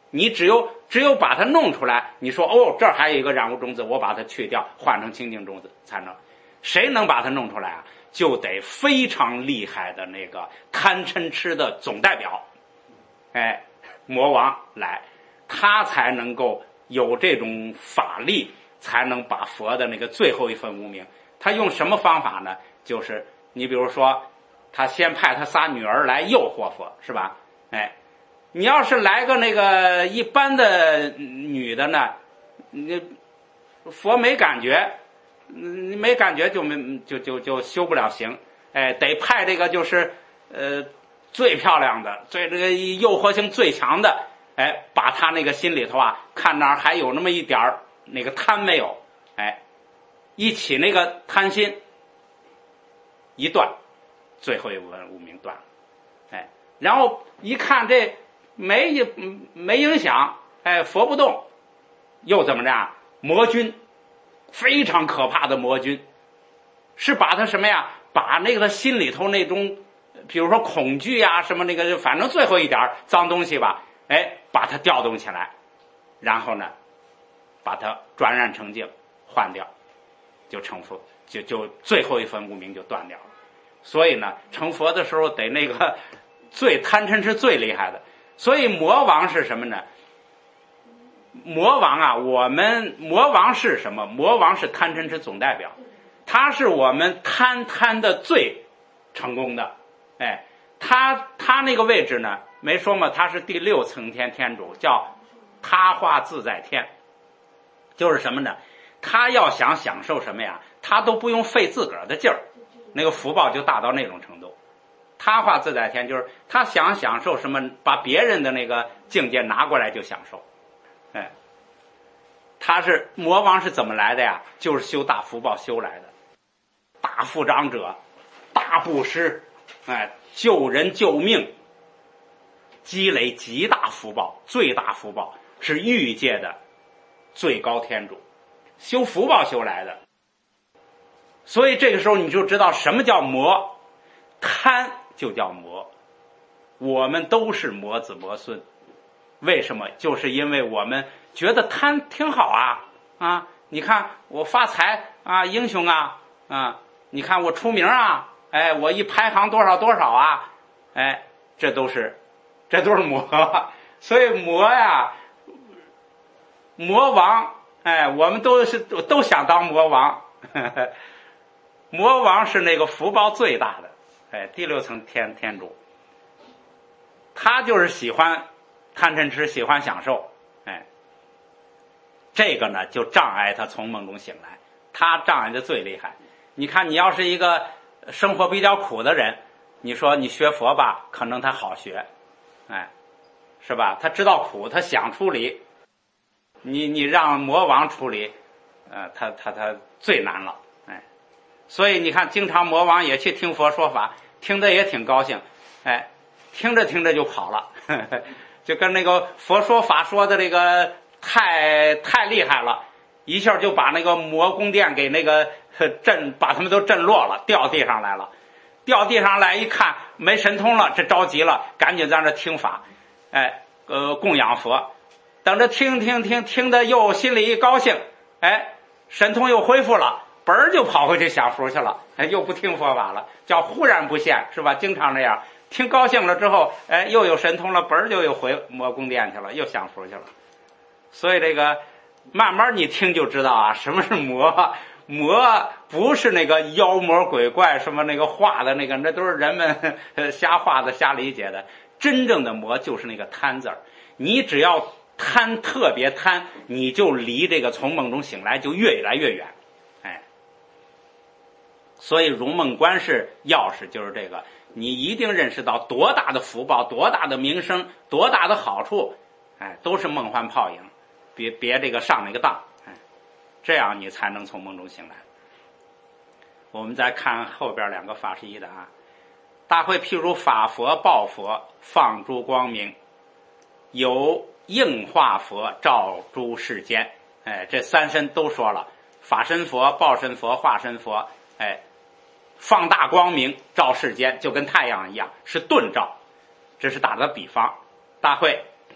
你只有只有把它弄出来，你说哦，这儿还有一个染污种子，我把它去掉，换成清净种子才能。谁能把它弄出来啊？就得非常厉害的那个贪嗔痴的总代表，哎，魔王来，他才能够有这种法力，才能把佛的那个最后一份无名。他用什么方法呢？就是你比如说，他先派他仨女儿来诱惑佛，是吧？哎，你要是来个那个一般的女的呢，你佛没感觉，你没感觉就没就就就修不了行。哎，得派这个就是呃最漂亮的、最这个诱惑性最强的，哎，把他那个心里头啊，看那儿还有那么一点儿那个贪没有，哎，一起那个贪心一断，最后一部分无明断了，哎，然后一看这没没影响，哎，佛不动，又怎么着？魔君，非常可怕的魔君，是把他什么呀？把那个他心里头那种，比如说恐惧啊什么那个，反正最后一点脏东西吧，哎，把它调动起来，然后呢，把它转染成净，换掉，就成佛，就就最后一份无明就断掉了。所以呢，成佛的时候得那个最贪嗔痴最厉害的。所以魔王是什么呢？魔王啊，我们魔王是什么？魔王是贪嗔痴总代表。他是我们贪贪的最成功的，哎，他他那个位置呢，没说嘛，他是第六层天天主，叫他化自在天，就是什么呢？他要想享受什么呀，他都不用费自个儿的劲儿，那个福报就大到那种程度。他化自在天就是他想享受什么，把别人的那个境界拿过来就享受，哎，他是魔王是怎么来的呀？就是修大福报修来的。大富长者，大布施，哎，救人救命，积累极大福报，最大福报是欲界的最高天主，修福报修来的。所以这个时候你就知道什么叫魔，贪就叫魔，我们都是魔子魔孙。为什么？就是因为我们觉得贪挺好啊啊！你看我发财啊，英雄啊啊！你看我出名啊，哎，我一排行多少多少啊，哎，这都是，这都是魔。所以魔呀，魔王，哎，我们都是都想当魔王。呵呵，魔王是那个福报最大的，哎，第六层天天主，他就是喜欢贪嗔痴，喜欢享受，哎，这个呢就障碍他从梦中醒来，他障碍的最厉害。你看，你要是一个生活比较苦的人，你说你学佛吧，可能他好学，哎，是吧？他知道苦，他想出离。你你让魔王出离，呃，他他他最难了，哎。所以你看，经常魔王也去听佛说法，听得也挺高兴，哎，听着听着就跑了，呵呵，就跟那个佛说法说的这个太太厉害了。一下就把那个魔宫殿给那个震，把他们都震落了，掉地上来了。掉地上来一看没神通了，这着急了，赶紧在那听法，哎，呃，供养佛。等着听听听听的又心里一高兴，哎，神通又恢复了，本儿就跑回去享福去了，哎，又不听佛法了，叫忽然不现，是吧？经常这样，听高兴了之后，哎，又有神通了，本儿就又回魔宫殿去了，又享福去了。所以这个。慢慢你听就知道啊，什么是魔？魔不是那个妖魔鬼怪什么那个画的那个，那都是人们瞎画的、瞎理解的。真正的魔就是那个贪字儿。你只要贪，特别贪，你就离这个从梦中醒来就越来越远。哎，所以如梦观世钥匙就是这个，你一定认识到多大的福报、多大的名声、多大的好处，哎，都是梦幻泡影。别别这个上那个当，哎，这样你才能从梦中醒来。我们再看后边两个法是一的啊，大会譬如法佛报佛，放诸光明，有应化佛照诸世间，哎，这三身都说了，法身佛、报身佛、化身佛，哎，放大光明照世间，就跟太阳一样，是顿照，这是打的比方。大会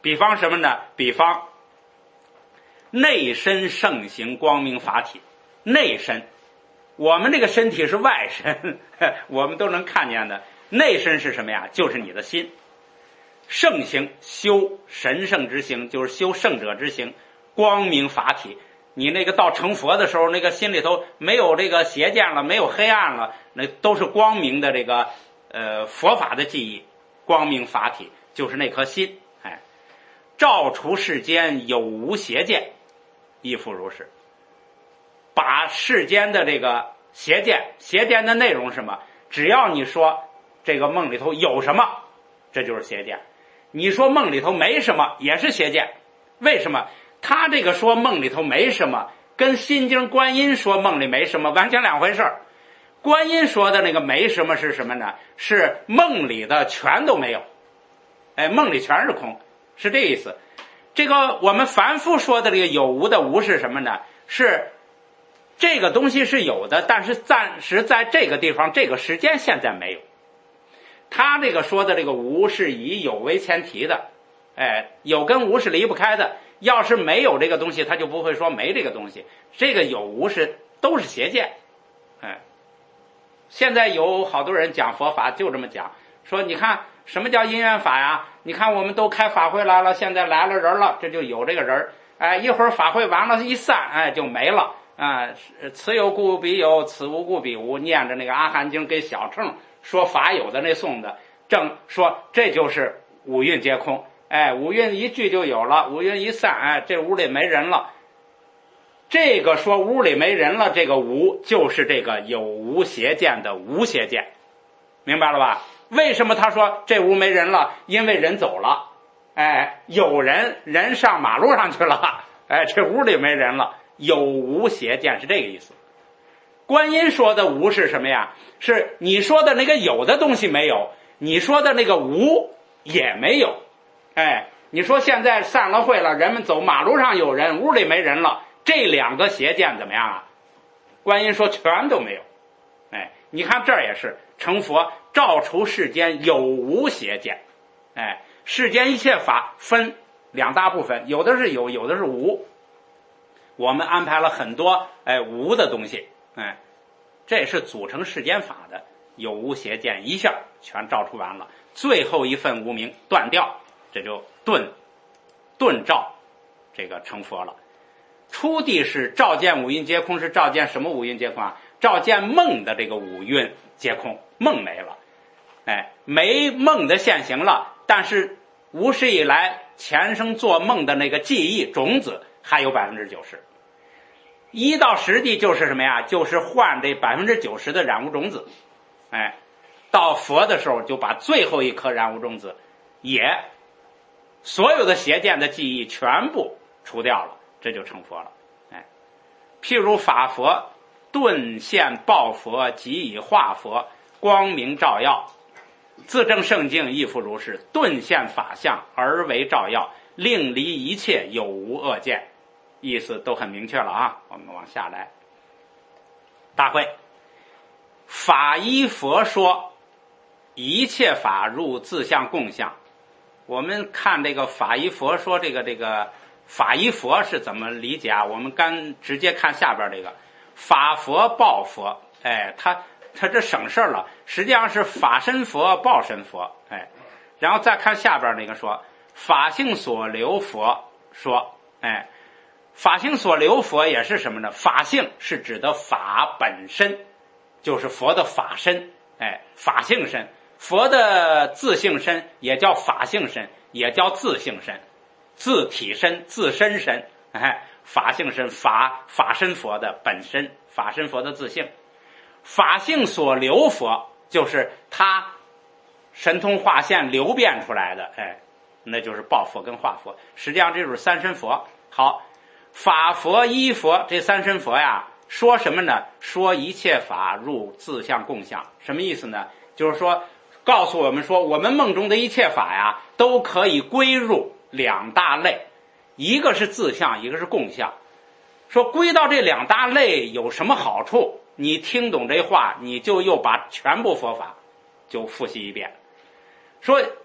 比方什么呢？比方内身圣行光明法体。内身，我们这个身体是外身，我们都能看见的。内身是什么呀？就是你的心。圣行，修神圣之行，就是修圣者之行。光明法体，你那个到成佛的时候，那个心里头没有这个邪见了，没有黑暗了，那都是光明的这个呃佛法的记忆。光明法体就是那颗心，哎，照除世间有无邪见，亦复如是。把世间的这个邪见，邪见的内容是什么？只要你说这个梦里头有什么，这就是邪见。你说梦里头没什么，也是邪见。为什么？他这个说梦里头没什么，跟心经观音说梦里没什么完全两回事儿。观音说的那个没什么是什么呢？是梦里的全都没有，哎，梦里全是空，是这意思。这个我们凡夫说的这个有无的无是什么呢？是这个东西是有的，但是暂时在这个地方这个时间现在没有。他这个说的这个无是以有为前提的，哎，有跟无是离不开的。要是没有这个东西，他就不会说没这个东西。这个有无是都是邪见，哎。现在有好多人讲佛法就这么讲，说你看什么叫因缘法呀？你看我们都开法会来了，现在来了人了，这就有这个人，哎，一会儿法会完了，一散，哎，就没了啊。此有故彼有，此无故彼无。念着那个阿含经给小乘说法有的那颂的，正说这就是五蕴皆空，哎，五蕴一聚就有了，五蕴一散，哎，这屋里没人了。这个说屋里没人了，这个无就是这个有无邪见的无邪见，明白了吧？为什么他说这屋没人了？因为人走了，哎，有人人上马路上去了，哎，这屋里没人了，有无邪见是这个意思。观音说的无是什么呀？是你说的那个有的东西没有，你说的那个无也没有，哎，你说现在散了会了，人们走马路上有人，屋里没人了。这两个邪见怎么样啊？观音说全都没有。哎，你看这儿也是成佛照除世间有无邪见。哎，世间一切法分两大部分，有的是有，有的是无。我们安排了很多哎无的东西，哎，这也是组成世间法的。有无邪见一下全照出完了，最后一份无明断掉，这就顿顿照这个成佛了。初地是照见五蕴皆空，是照见什么五蕴皆空啊？照见梦的这个五蕴皆空，梦没了，哎，没梦的现行了，但是无始以来前生做梦的那个记忆种子还有百分之九十。一到十地就是什么呀？就是换这百分之九十的染污种子，哎，到佛的时候就把最后一颗染污种子也所有的邪见的记忆全部除掉了。这就成佛了，哎，譬如法佛顿现报佛，即以化佛，光明照耀，自证圣境亦复如是。顿现法相而为照耀，令离一切有无恶见。意思都很明确了啊。我们往下来，大会法依佛说，一切法入自相共相。我们看这个法依佛说，这个这个。法依佛是怎么理解啊？我们干直接看下边这个法佛报佛，哎，他他这省事了，实际上是法身佛报身佛，哎，然后再看下边那个说法性所留佛说，哎，法性所留佛也是什么呢？法性是指的法本身，就是佛的法身，哎，法性身，佛的自性身也叫法性身，也叫自性身。自体身自身身，哎，法性身法法身佛的本身，法身佛的自性。法性所留佛就是他神通化现流变出来的，哎，那就是报佛跟化佛。实际上这就是三身佛。好，法佛依佛这三身佛呀，说什么呢？说一切法入自相共相。什么意思呢？就是说告诉我们说，我们梦中的一切法呀，都可以归入两大类，一个是自相，一个是共相。说归到这两大类有什么好处？你听懂这话，你就又把全部佛法就复习一遍。说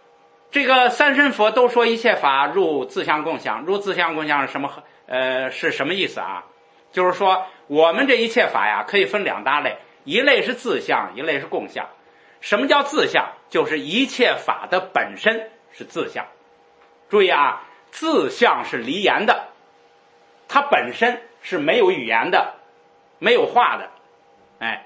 这个三身佛都说一切法入自相共相，入自相共相是什么？呃，是什么意思啊？就是说我们这一切法呀，可以分两大类，一类是自相，一类是共相。什么叫自相？就是一切法的本身是自相。注意啊，自相是离言的，它本身是没有语言的，没有话的，哎。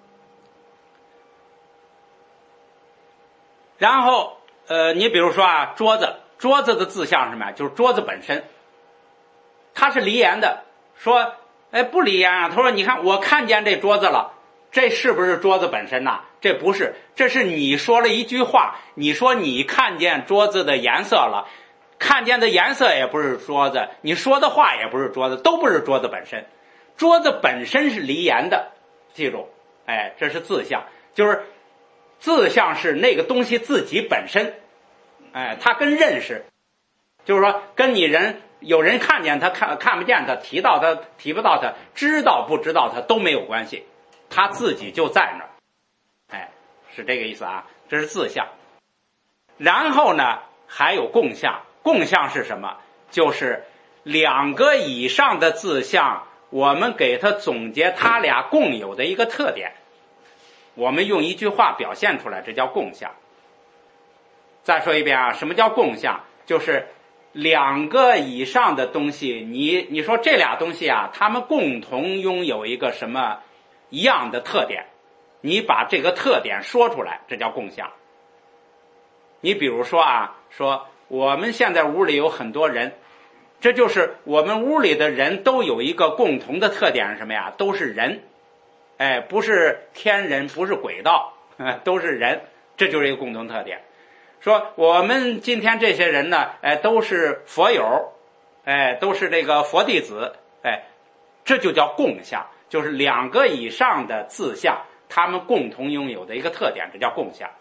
然后呃，你比如说啊，桌子，桌子的自相是什么呀？就是桌子本身，它是离言的。说，哎，不离言啊。他说，你看我看见这桌子了，这是不是桌子本身呐？这不是，这是你说了一句话，你说你看见桌子的颜色了，看见的颜色也不是桌子，你说的话也不是桌子，都不是桌子本身。桌子本身是离言的，记住，哎，这是自相，就是自相是那个东西自己本身，哎，它跟认识，就是说跟你人有人看见他看看不见他，提到他提不到他，知道不知道他都没有关系，他自己就在那儿，哎，是这个意思啊，这是自相。然后呢，还有共相，共相是什么？就是两个以上的自相，我们给它总结它俩共有的一个特点，我们用一句话表现出来，这叫共相。再说一遍啊，什么叫共相？就是两个以上的东西，你你说这俩东西啊，它们共同拥有一个什么一样的特点，你把这个特点说出来，这叫共相。你比如说啊，说我们现在屋里有很多人，这就是我们屋里的人都有一个共同的特点是什么呀？都是人，哎，不是天人，不是鬼道，都是人，这就是一个共同特点。说我们今天这些人呢，哎，都是佛友，哎，都是这个佛弟子，哎，这就叫共相，就是两个以上的自相，他们共同拥有的一个特点，这叫共相。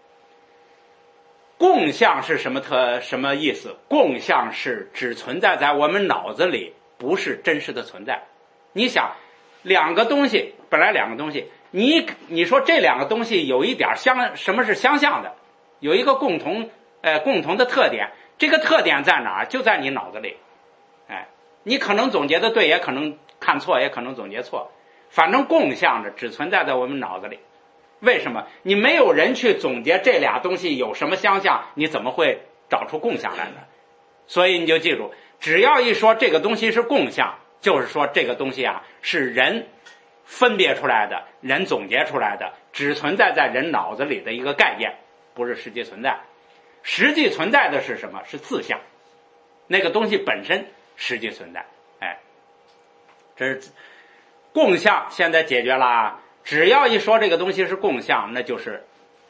共相是什么特什么意思？共相是只存在在我们脑子里，不是真实的存在。你想，两个东西本来两个东西，你你说这两个东西有一点相，什么是相像的？有一个共同呃共同的特点，这个特点在哪儿？就在你脑子里。哎，你可能总结的对，也可能看错，也可能总结错，反正共相的只存在在我们脑子里。为什么？你没有人去总结这俩东西有什么相像，你怎么会找出共相来呢？所以你就记住，只要一说这个东西是共相，就是说这个东西啊是人分别出来的，人总结出来的，只存在在人脑子里的一个概念，不是实际存在。实际存在的是什么？是自相，那个东西本身实际存在。哎，这是共相，现在解决了啊。只要一说这个东西是共相，那就是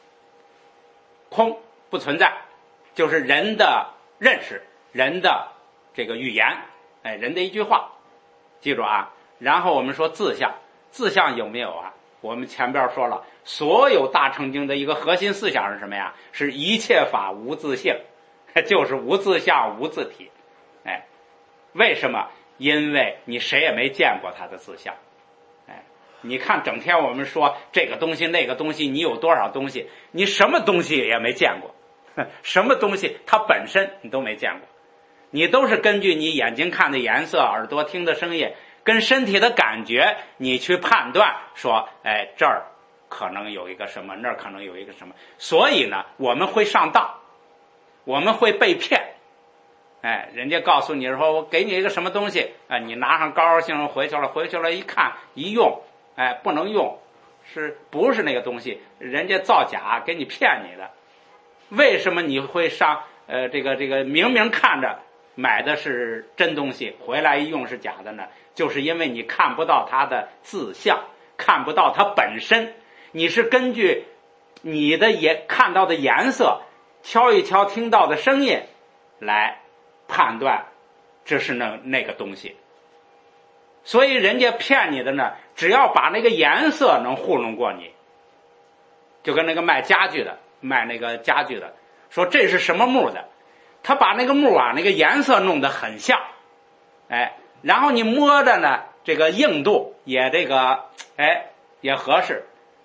空，不存在，就是人的认识，人的这个语言，哎，人的一句话，记住啊。然后我们说自相，自相有没有啊？我们前边说了，所有大乘经的一个核心思想是什么呀？是一切法无自性，就是无自相无自体。哎，为什么？因为你谁也没见过它的自相。哎，你看整天我们说这个东西那个东西，你有多少东西，你什么东西也没见过，什么东西它本身你都没见过，你都是根据你眼睛看的颜色，耳朵听的声音，跟身体的感觉，你去判断说，哎，这儿可能有一个什么，那儿可能有一个什么。所以呢，我们会上当，我们会被骗。哎，人家告诉你说，我给你一个什么东西，哎，你拿上高高兴兴回去了，回去了一看一用，哎，不能用，是不是那个东西？人家造假给你骗你的。为什么你会上呃这个这个明明看着买的是真东西，回来一用是假的呢？就是因为你看不到它的自相，看不到它本身，你是根据你的颜看到的颜色，敲一敲听到的声音来判断这是那那个东西。所以人家骗你的呢，只要把那个颜色能糊弄过你，就跟那个卖家具的卖那个家具的说这是什么木的，他把那个木啊那个颜色弄得很像，哎，然后你摸着呢这个硬度也这个哎也合适，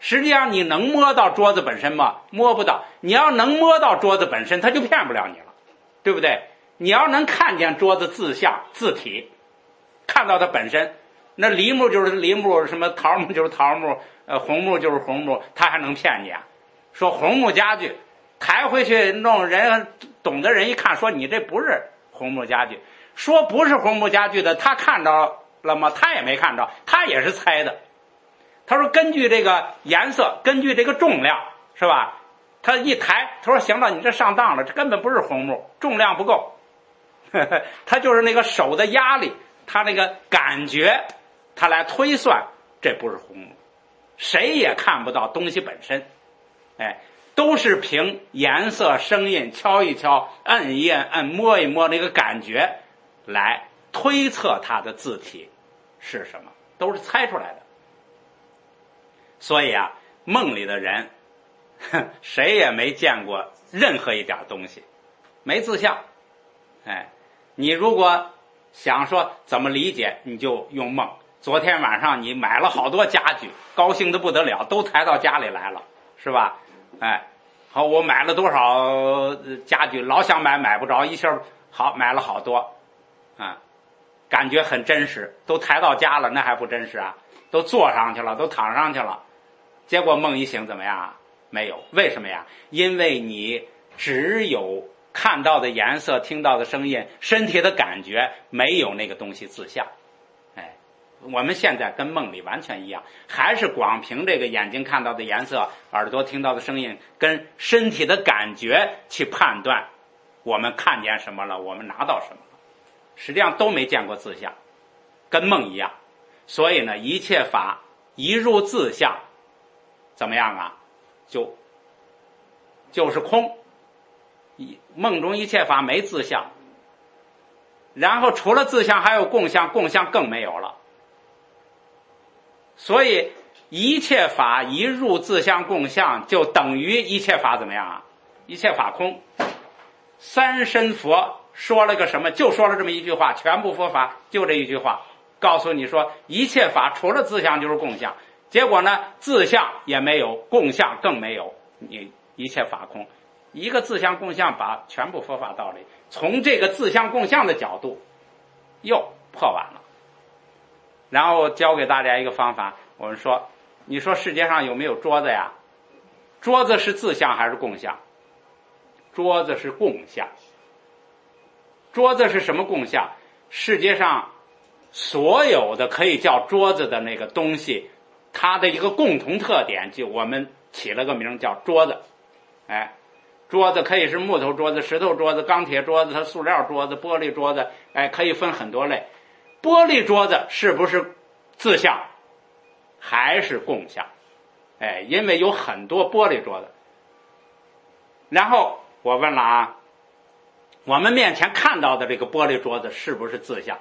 实际上你能摸到桌子本身吗？摸不到。你要能摸到桌子本身，他就骗不了你了，对不对？你要能看见桌子字像字体，看到它本身，那梨木就是梨木，什么桃木就是桃木，呃，红木就是红木，他还能骗你啊？说红木家具抬回去弄，人懂的人一看说你这不是红木家具，说不是红木家具的，他看着了吗？他也没看着，他也是猜的。他说根据这个颜色，根据这个重量，是吧？他一抬，他说行了，你这上当了，这根本不是红木，重量不够。他就是那个手的压力，他那个感觉，他来推算，这不是红木。谁也看不到东西本身，哎，都是凭颜色、声音，敲一敲，摁一摁，摁摸一摸那个感觉来推测它的字体是什么，都是猜出来的。所以啊，梦里的人谁也没见过任何一点东西，没字像。哎，你如果想说怎么理解，你就用梦。昨天晚上你买了好多家具，高兴的不得了，都抬到家里来了，是吧？哎，好，我买了多少家具，老想买买不着，一下好买了好多，啊，感觉很真实，都抬到家了，那还不真实啊？都坐上去了，都躺上去了，结果梦一醒怎么样？没有，为什么呀？因为你只有看到的颜色，听到的声音，身体的感觉，没有那个东西字像。哎，我们现在跟梦里完全一样，还是光凭这个眼睛看到的颜色，耳朵听到的声音，跟身体的感觉去判断我们看见什么了，我们拿到什么了，实际上都没见过字像，跟梦一样。所以呢，一切法一入字像，怎么样啊？就就是空。梦中一切法没字像，然后除了字像还有共相，共相更没有了。所以一切法一入自相共相，就等于一切法怎么样啊？一切法空。三身佛说了个什么？就说了这么一句话，全部佛法就这一句话，告诉你说一切法除了自相就是共相。结果呢，自相也没有，共相更没有，你一切法空。一个自相共相把全部佛法道理从这个自相共相的角度又破完了。然后教给大家一个方法，我们说，你说世界上有没有桌子呀？桌子是自相还是共相？桌子是共相。桌子是什么共相？世界上所有的可以叫桌子的那个东西，它的一个共同特点，就我们起了个名叫桌子。哎，桌子可以是木头桌子、石头桌子、钢铁桌子、它塑料桌子、玻璃桌子，哎，可以分很多类。玻璃桌子是不是自相还是共相？哎，因为有很多玻璃桌子。然后我问了啊，我们面前看到的这个玻璃桌子是不是自相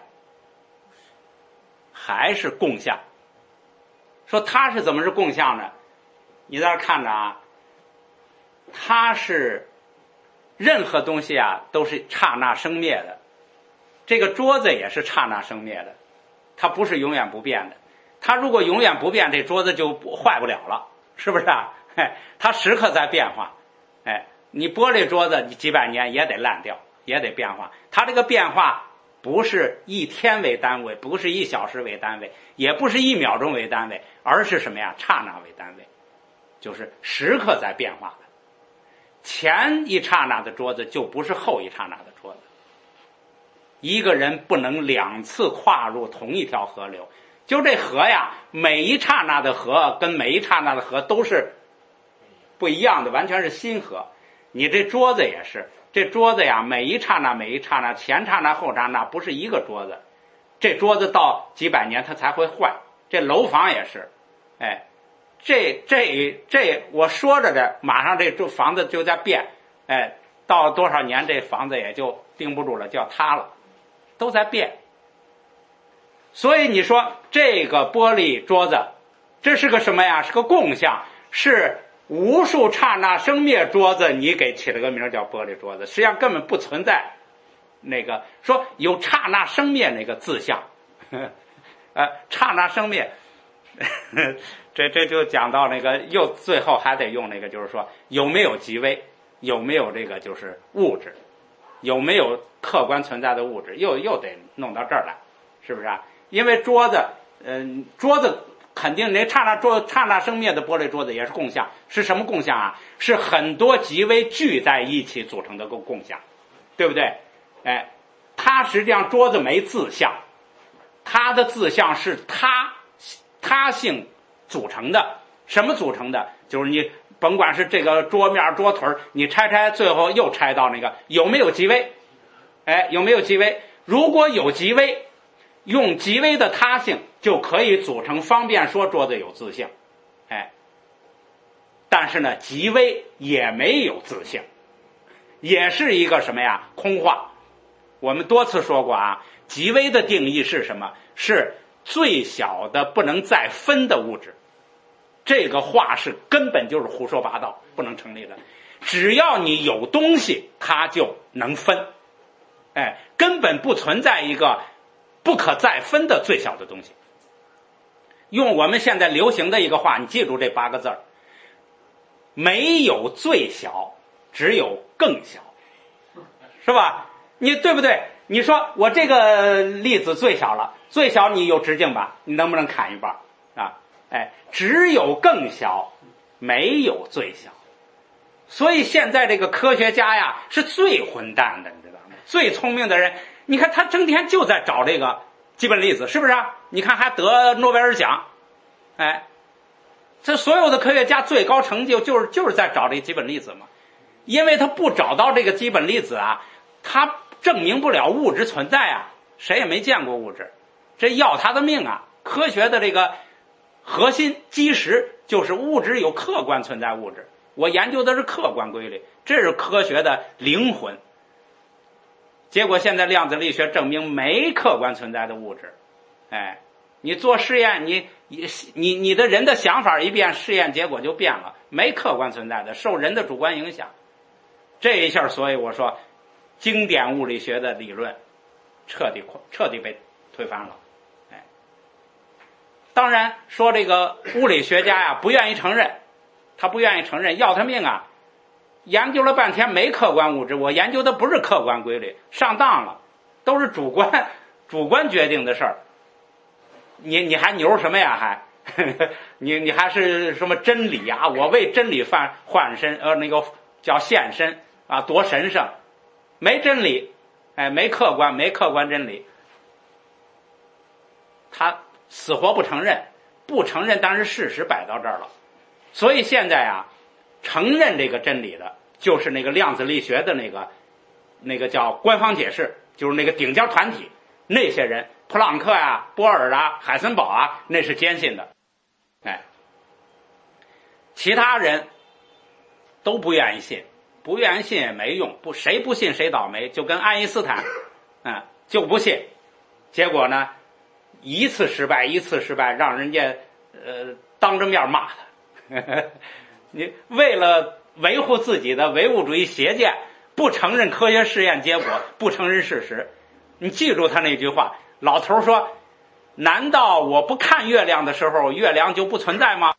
还是共相？说它是怎么是共相呢？你在这看着啊，它是任何东西啊都是刹那生灭的，这个桌子也是刹那生灭的，它不是永远不变的。它如果永远不变，这桌子就坏不了了，是不是啊？哎，它时刻在变化。哎，你玻璃桌子你几百年也得烂掉，也得变化。它这个变化不是一天为单位，不是一小时为单位，也不是一秒钟为单位，而是什么呀？刹那为单位，就是时刻在变化的。前一刹那的桌子就不是后一刹那的桌子。一个人不能两次跨入同一条河流，就这河呀，每一刹那的河跟每一刹那的河都是不一样的，完全是新河。你这桌子也是，这桌子呀，每一刹那每一刹那，前刹那后刹那不是一个桌子，这桌子到几百年它才会坏。这楼房也是，哎，这这这我说着的，马上这房子就在变，哎，到多少年这房子也就盯不住了，就要塌了，都在变。所以你说这个玻璃桌子，这是个什么呀？是个共相，是无数刹那生灭桌子，你给起了个名叫玻璃桌子，实际上根本不存在那个说有刹那生灭那个自相，呃，刹那生灭， 这这就讲到那个，又最后还得用那个，就是说有没有极微，有没有这个就是物质，有没有客观存在的物质，又又得弄到这儿来，是不是啊？因为桌子，嗯、呃，桌子肯定那刹那桌刹那生灭的玻璃桌子也是共相，是什么共相啊？是很多极微聚在一起组成的个共相，对不对？哎，它实际上桌子没自相，它的自相是它他性组成的。什么组成的？就是你甭管是这个桌面桌腿，你拆拆最后又拆到那个有没有极微，哎，有没有极微？如果有极微，用极微的他性就可以组成方便说桌子有自性，哎，但是呢极微也没有自性，也是一个什么呀？空话。我们多次说过啊，极微的定义是什么？是最小的不能再分的物质。这个话是根本就是胡说八道，不能成立的。只要你有东西，它就能分，哎，根本不存在一个不可再分的最小的东西。用我们现在流行的一个话，你记住这八个字儿：没有最小，只有更小，是吧？你对不对？你说我这个粒子最小了，最小你有直径吧？你能不能砍一半啊？哎，只有更小，没有最小。所以现在这个科学家呀是最混蛋的，你知道吗？最聪明的人，你看他整天就在找这个基本粒子，是不是啊？你看还得诺贝尔奖，哎，这所有的科学家最高成就就是就是在找这个基本粒子嘛。因为他不找到这个基本粒子啊，他证明不了物质存在啊，谁也没见过物质，这要他的命啊！科学的这个核心基石就是物质有客观存在物质，我研究的是客观规律，这是科学的灵魂。结果现在量子力学证明没客观存在的物质，哎，你做试验，你你你的人的想法一变，试验结果就变了，没客观存在的，受人的主观影响。这一下，所以我说，经典物理学的理论彻底彻底被推翻了。哎，当然说这个物理学家呀不愿意承认，他不愿意承认，要他命啊！研究了半天没客观物质，我研究的不是客观规律，上当了，都是主观主观决定的事儿。你你还牛什么呀？还你你还是什么真理啊？我为真理犯换身，呃，那个叫献身啊，多神圣！没真理，哎，没客观，没客观真理，他死活不承认，不承认，但是事实摆到这儿了。所以现在啊，承认这个真理的，就是那个量子力学的那个那个叫官方解释，就是那个顶尖团体那些人，普朗克啊、波尔啊、海森堡啊，那是坚信的，哎，其他人都不愿意信。不愿意信也没用，不谁不信谁倒霉，就跟爱因斯坦，嗯，就不信，结果呢，一次失败一次失败，让人家呃当着面骂他。你为了维护自己的唯物主义邪见，不承认科学试验结果，不承认事实。你记住他那句话，老头说：“难道我不看月亮的时候，月亮就不存在吗？”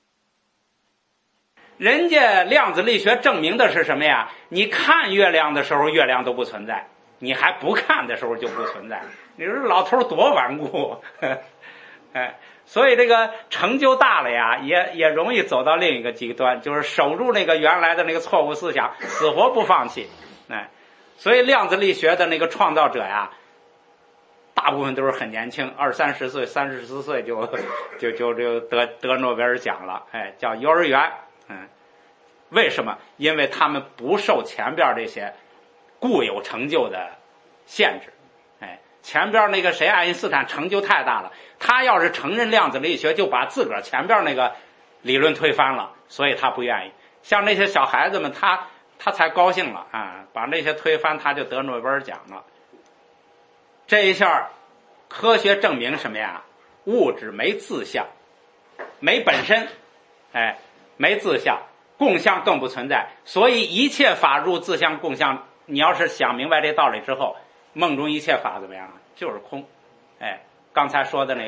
人家量子力学证明的是什么呀？你看月亮的时候，月亮都不存在，你还不看的时候就不存在。你说老头多顽固，哎，所以这个成就大了呀，也也容易走到另一个极端，就是守住那个原来的那个错误思想，死活不放弃。哎，所以量子力学的那个创造者呀，大部分都是很年轻，二三十岁、三十四岁就就就就得得诺贝尔奖了，哎，叫幼儿园。嗯，为什么？因为他们不受前边这些固有成就的限制。哎，前边那个谁，爱因斯坦成就太大了，他要是承认量子力学，就把自个儿前边那个理论推翻了，所以他不愿意。像那些小孩子们，他他才高兴了啊，把那些推翻，他就得诺贝尔奖了。这一下，科学证明什么呀？物质没自相，没本身，哎。没自相，共相更不存在，所以一切法入自相共相。你要是想明白这道理之后，梦中一切法怎么样？就是空。哎，刚才说的那个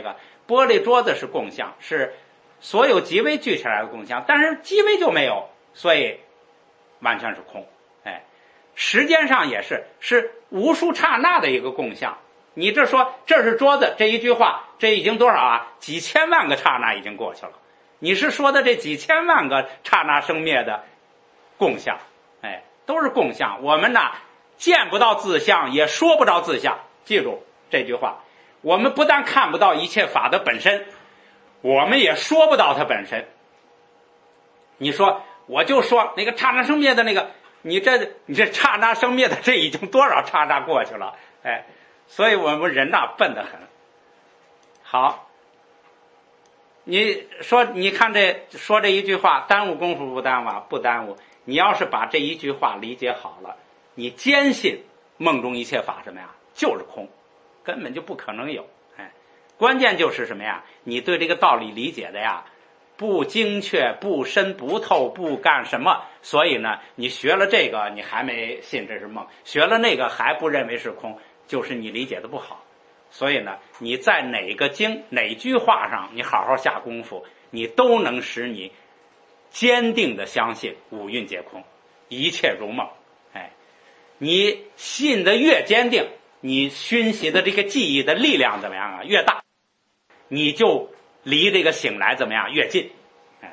玻璃桌子是共相，是所有极微聚起来的共相，但是极微就没有，所以完全是空。哎，时间上也是，是无数刹那的一个共相。你这说这是桌子，这一句话，这已经多少啊？几千万个刹那已经过去了。你是说的这几千万个刹那生灭的共相，哎，都是共相。我们呢见不到自相，也说不着自相。记住这句话，我们不但看不到一切法的本身，我们也说不到它本身。你说我就说那个刹那生灭的那个，你这你这刹那生灭的这已经多少刹那过去了，哎，所以我们人呐笨得很。好，你说你看这说这一句话耽误功夫不耽误啊？不耽误。你要是把这一句话理解好了，你坚信梦中一切法什么呀？就是空，根本就不可能有。哎，关键就是什么呀？你对这个道理理解的呀不精确、不深、不透、不干什么，所以呢，你学了这个，你还没信这是梦；学了那个还不认为是空，就是你理解的不好。所以呢，你在哪个经、哪句话上，你好好下功夫，你都能使你坚定的相信五蕴皆空，一切如梦。哎，你信的越坚定，你熏习的这个记忆的力量怎么样啊？越大，你就离这个醒来怎么样越近。哎，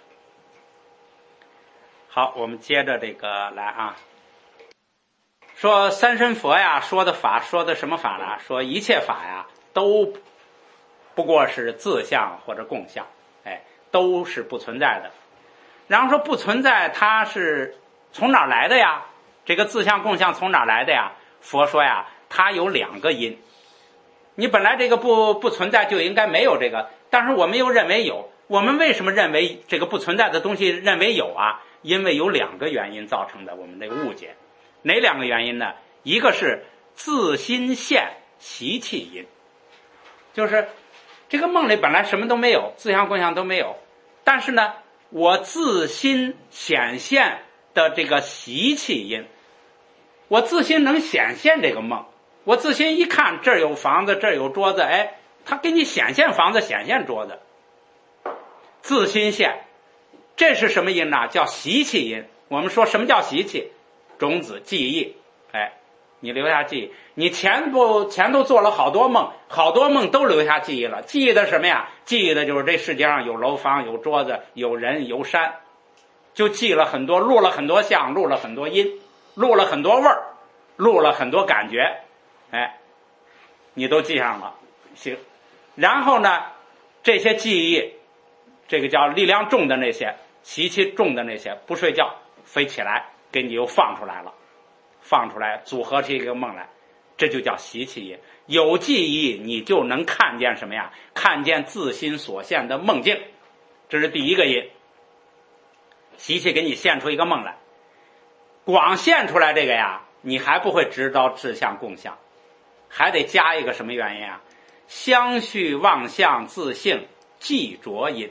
好，我们接着这个来啊，说三身佛呀，说的法说的什么法呢？说一切法呀都不过是自相或者共相，哎，都是不存在的。然后说不存在，它是从哪儿来的呀？这个自相共相从哪儿来的呀？佛说呀，它有两个因。你本来这个不不存在就应该没有这个，但是我们又认为有。我们为什么认为这个不存在的东西认为有啊？因为有两个原因造成的我们这个误解。哪两个原因呢？一个是自心现习气因，就是这个梦里本来什么都没有，自相共相都没有，但是呢我自心显现的这个习气因，我自心能显现这个梦，我自心一看这儿有房子，这儿有桌子，哎，他给你显现房子，显现桌子，自心现，这是什么因呢？叫习气因。我们说什么叫习气？种子记忆，哎，你留下记忆，你前不前头做了好多梦，好多梦都留下记忆了。记忆的什么呀？记忆的就是这世界上有楼房，有桌子，有人，有山，就记了很多，录了很多像，录了很多音，录了很多味儿，录了很多感觉，哎，你都记上了。行，然后呢，这些记忆，这个叫力量重的那些，习气重的那些，不睡觉飞起来，给你又放出来了，放出来组合出一个梦来，这就叫习气因。有记忆，你就能看见什么呀？看见自心所现的梦境，这是第一个因。习气给你现出一个梦来，光现出来这个呀，你还不会知道自相共相，还得加一个什么原因啊？相续妄相自性记着因。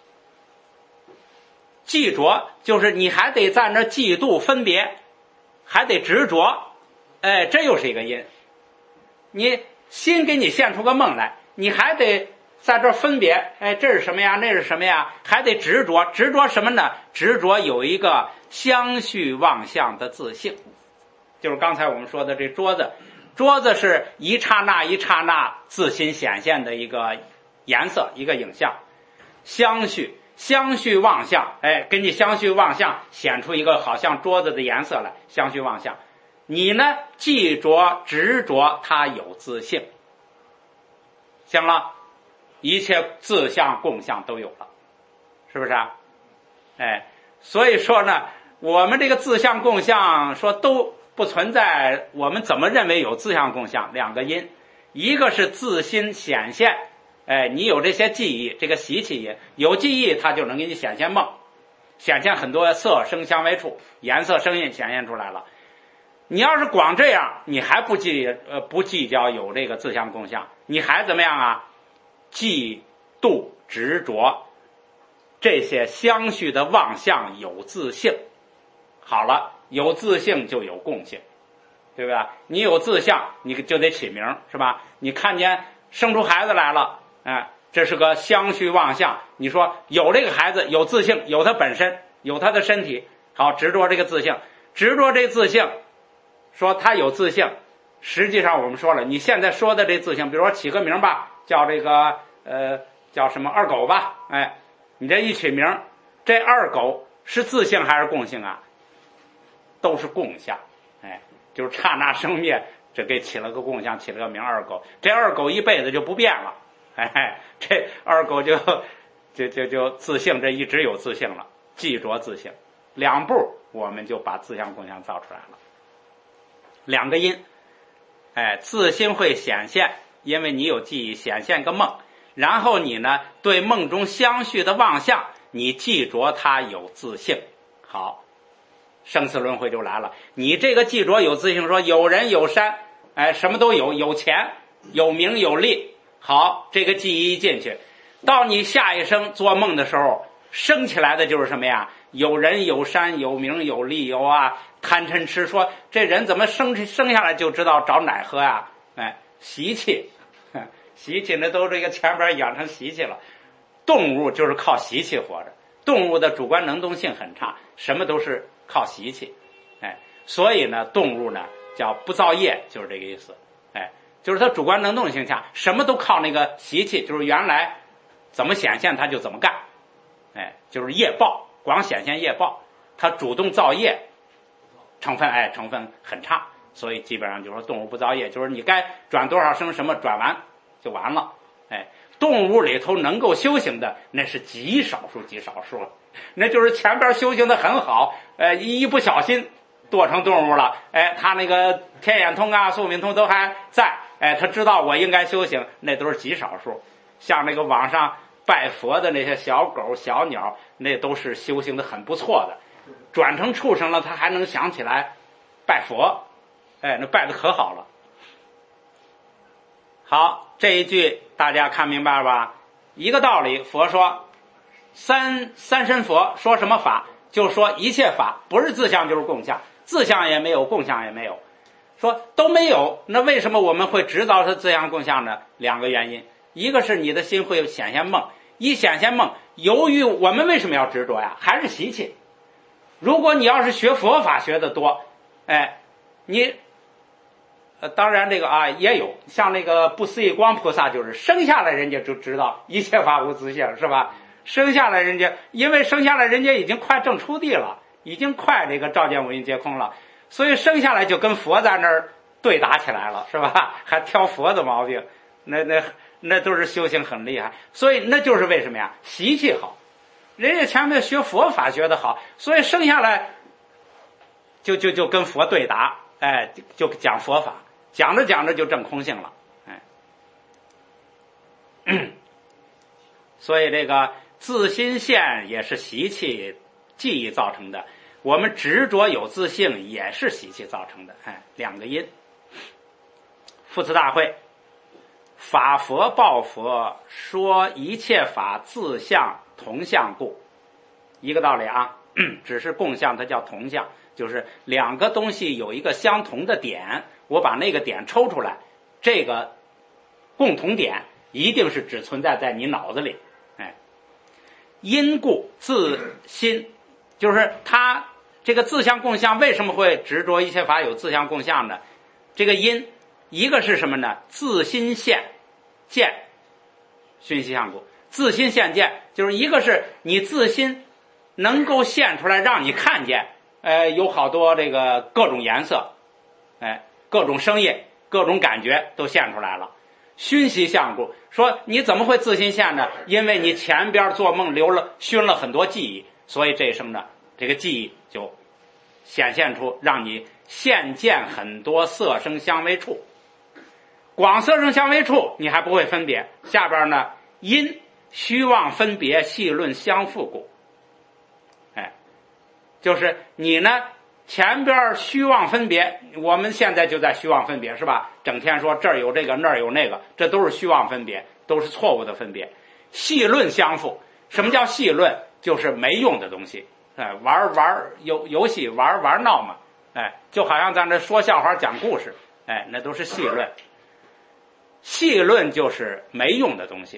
记着就是你还得在那嫉妒分别，还得执着，哎，这又是一个因。你心给你现出个梦来，你还得在这分别，哎，这是什么呀？那是什么呀？还得执着，执着什么呢？执着有一个相续妄相的自性，就是刚才我们说的这桌子，桌子是一刹那一刹那自心显现的一个颜色，一个影像，相续。相续妄相，哎，给你相续妄相显出一个好像桌子的颜色来，相续妄相。你呢，记着执着，它有自性，行了，一切自相共相都有了，是不是啊？哎，所以说呢，我们这个自相共相说都不存在，我们怎么认为有自相共相？两个因，一个是自心显现。哎，你有这些记忆，这个习气因，有记忆它就能给你显现梦，显现很多色声香味触，颜色声音显现出来了。你要是光这样，你还不计呃不计较有这个自相共相，你还怎么样啊？嫉妒执着，这些相续的妄相有自性。好了，有自性就有共性，对吧？你有自相，你就得起名，是吧？你看见生出孩子来了，哎， 这是个相续妄相。你说有这个孩子有自性，有他本身，有他的身体，好，执着这个自性，执着这自性，说他有自性。实际上我们说了，你现在说的这自性，比如说起个名吧，叫这个呃叫什么二狗吧，哎，你这一取名，这二狗是自性还是共性啊？都是共相，哎，就是刹那生灭，这给起了个共相，起了个名二狗。这二狗一辈子就不变了，哎，这二狗就就就就自性，这一直有自性了，记着自性，两步我们就把自相共相造出来了。两个因，哎，自心会显现，因为你有记忆，显现个梦，然后你呢对梦中相续的妄相，你记着它有自性，好，生死轮回就来了。你这个记着有自性，说有人有山，哎，什么都有，有钱有名有利，好，这个记忆一进去，到你下一生做梦的时候升起来的就是什么呀？有人有山有名有利，有啊贪嗔痴，说这人怎么生生下来就知道找奶喝呀？哎，习气，习气那都这个前边养成习气了。动物就是靠习气活着，动物的主观能动性很差，什么都是靠习气，哎，所以呢，动物呢叫不造业，就是这个意思，哎，就是它主观能动性强，什么都靠那个习气，就是原来怎么显现它就怎么干，哎，就是业报，光显现业报，它主动造业成分，哎，成分很差，所以基本上就是说动物不造业，就是你该转多少生什么转完就完了，哎，动物里头能够修行的那是极少数极少数，那就是前边修行的很好，呃，一不小心堕成动物了，哎，他那个天眼通啊、宿命通都还在，哎，他知道我应该修行，那都是极少数。像那个网上拜佛的那些小狗、小鸟，那都是修行的很不错的。转成畜生了，他还能想起来拜佛，哎，那拜的可好了。好，这一句大家看明白了吧？一个道理，佛说三三身佛说什么法，就说一切法，不是自相就是共相，自相也没有，共相也没有，说都没有，那为什么我们会知道是自相共相呢？两个原因，一个是你的心会显现梦，一显现梦，由于我们为什么要执着呀？还是习气。如果你要是学佛法学的多，哎，你呃，当然这个啊也有，像那个不思议光菩萨，就是生下来人家就知道一切法无自性，是吧？生下来人家，因为生下来人家已经快证出地了，已经快这个照见五蕴皆空了，所以生下来就跟佛在那儿对打起来了，是吧？还挑佛的毛病，那那那都是修行很厉害，所以那就是为什么呀？习气好，人家前面学佛法学得好，所以生下来就就就跟佛对打，哎，就讲佛法，讲着讲着就证空性了，哎，所以这个自心现也是习气记忆造成的，我们执着有自性也是习气造成的，哎，两个因。复次大会，法佛报佛，说一切法自相同相故，一个道理啊，只是共相，它叫同相，就是两个东西有一个相同的点，我把那个点抽出来，这个共同点一定是只存在在你脑子里，哎，因故自心，就是它这个自相共相为什么会执着一切法有自相共相呢？这个因一个是什么呢？自心现见熏习相故，自心现见就是一个是你自心能够现出来让你看见，呃，有好多这个各种颜色，哎，各种声音，各种感觉都现出来了。熏习相故，说你怎么会自心现呢？因为你前边做梦留了熏了很多记忆，所以这一生呢，这个记忆就显现出让你现见很多色声香味触。广色声香味触你还不会分别，下边呢因虚妄分别细论相复故，哎，就是你呢前边虚妄分别，我们现在就在虚妄分别，是吧？整天说这儿有这个那儿有那个，这都是虚妄分别，都是错误的分别。细论相复，什么叫细论？就是没用的东西，哎，玩玩游游戏玩玩闹嘛，哎，就好像咱这说笑话讲故事，哎，那都是细论。细论就是没用的东西，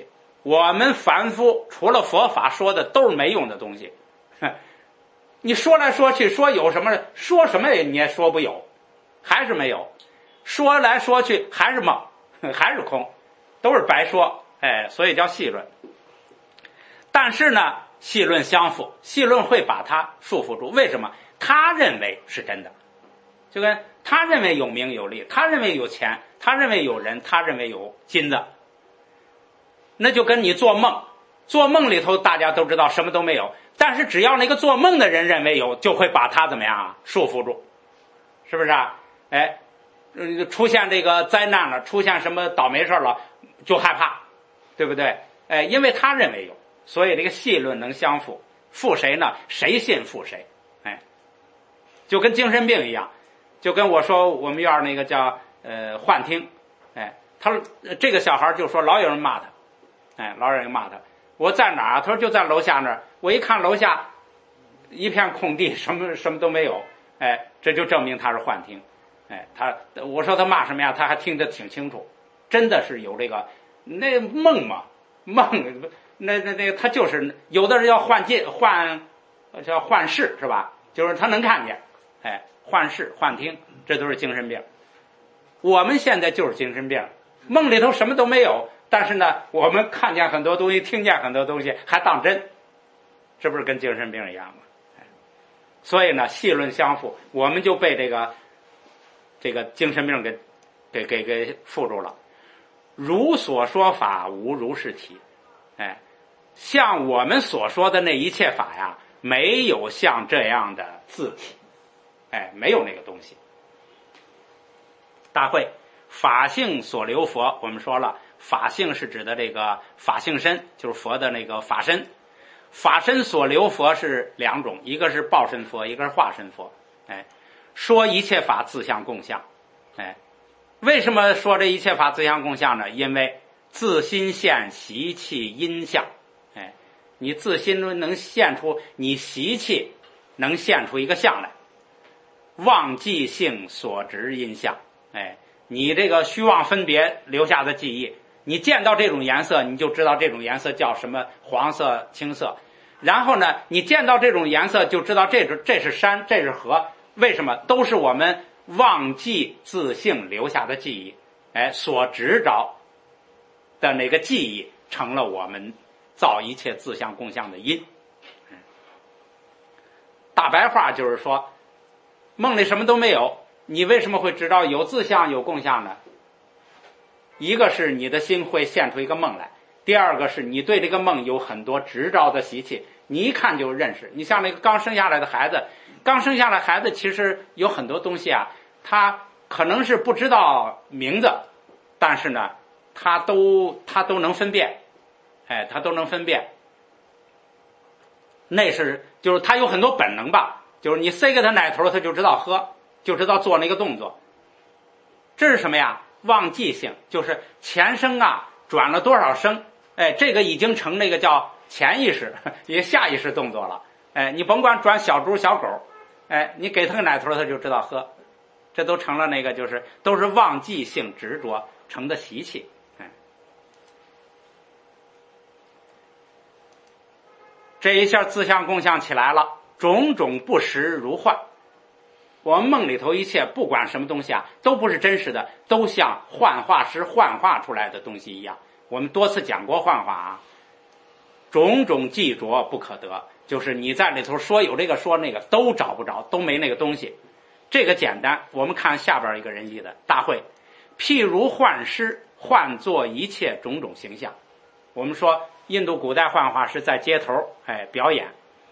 我们凡夫除了佛法说的都是没用的东西，你说来说去说有什么，说什么你也说不有，还是没有，说来说去还是梦，还是空，都是白说，哎，所以叫戏论。但是呢，戏论相符，戏论会把它束缚住。为什么？他认为是真的，就跟他认为有名有利，他认为有钱，他认为有人，他认为有金子，那就跟你做梦，做梦里头大家都知道什么都没有，但是只要那个做梦的人认为有，就会把他怎么样啊？束缚住，是不是啊？哎，出现这个灾难了，出现什么倒霉事了，就害怕，对不对？哎，因为他认为有，所以这个戏论能相符，附谁呢？谁信附谁，哎，就跟精神病一样，就跟我说我们院那个叫呃幻听，哎，他说这个小孩就说老有人骂他，哎，老有人骂他，我在哪儿啊？他说就在楼下那儿，我一看楼下一片空地，什么什么都没有，哎，这就证明他是幻听，哎，他我说他骂什么呀？他还听得挺清楚，真的是有这个那梦嘛，梦那那那他就是有的人要幻境幻叫幻视是吧？就是他能看见，哎，幻视幻听，这都是精神病。我们现在就是精神病，梦里头什么都没有，但是呢，我们看见很多东西，听见很多东西，还当真，这不是跟精神病一样吗？所以呢，戏论相符，我们就被这个这个精神病给给给给缚住了。如所说法，无如是体。哎，像我们所说的那一切法呀，没有像这样的字体，哎，没有那个东西。大会法性所留佛，我们说了，法性是指的这个法性身，就是佛的那个法身。法身所留佛是两种，一个是报身佛，一个是化身佛。哎，说一切法自相共相。哎，为什么说这一切法自相共相呢？因为自心现习气因相。哎，你自心中能现出你习气，能现出一个相来。忘记性所执因相。哎，你这个虚妄分别留下的记忆，你见到这种颜色，你就知道这种颜色叫什么，黄色、青色。然后呢，你见到这种颜色就知道这是这是山，这是河。为什么？都是我们忘记自性留下的记忆，哎，所执着的那个记忆，成了我们造一切自相共相的因。大白话就是说，梦里什么都没有，你为什么会知道有自相有共相呢？一个是你的心会现出一个梦来，第二个是你对这个梦有很多执着的习气，你一看就认识。你像那个刚生下来的孩子，刚生下来孩子其实有很多东西啊，他可能是不知道名字，但是呢他都他都能分辨，哎，他都能分辨。那是就是他有很多本能吧，就是你塞给他奶头他就知道喝，就知道做那个动作。这是什么呀？忘记性，就是前生啊转了多少生，哎，这个已经成那个叫潜意识也下意识动作了。哎，你甭管转小猪小狗，哎，你给他个奶头他就知道喝，这都成了那个就是都是忘记性执着成的习气。哎，这一下自相共相起来了，种种不实如幻。我们梦里头一切不管什么东西啊，都不是真实的，都像幻化师幻化出来的东西一样。我们多次讲过幻化啊，种种记着不可得，就是你在里头说有这个说那个都找不着，都没那个东西。这个简单，我们看下边一个人记的大会，譬如幻师幻作一切种种形象。我们说印度古代幻化师在街头哎表演，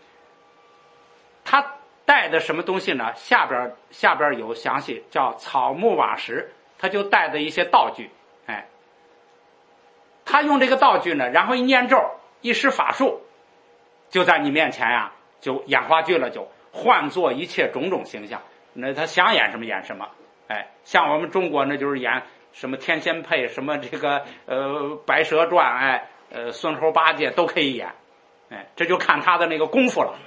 他带的什么东西呢？下边下边有详细，叫草木瓦石，他就带的一些道具，哎，他用这个道具呢，然后一念咒，一施法术，就在你面前呀、啊，就演话剧了，就换作一切种种形象。那他想演什么演什么，哎，像我们中国那就是演什么天仙配，什么这个呃白蛇传，哎，呃孙猴八戒都可以演，哎，这就看他的那个功夫了。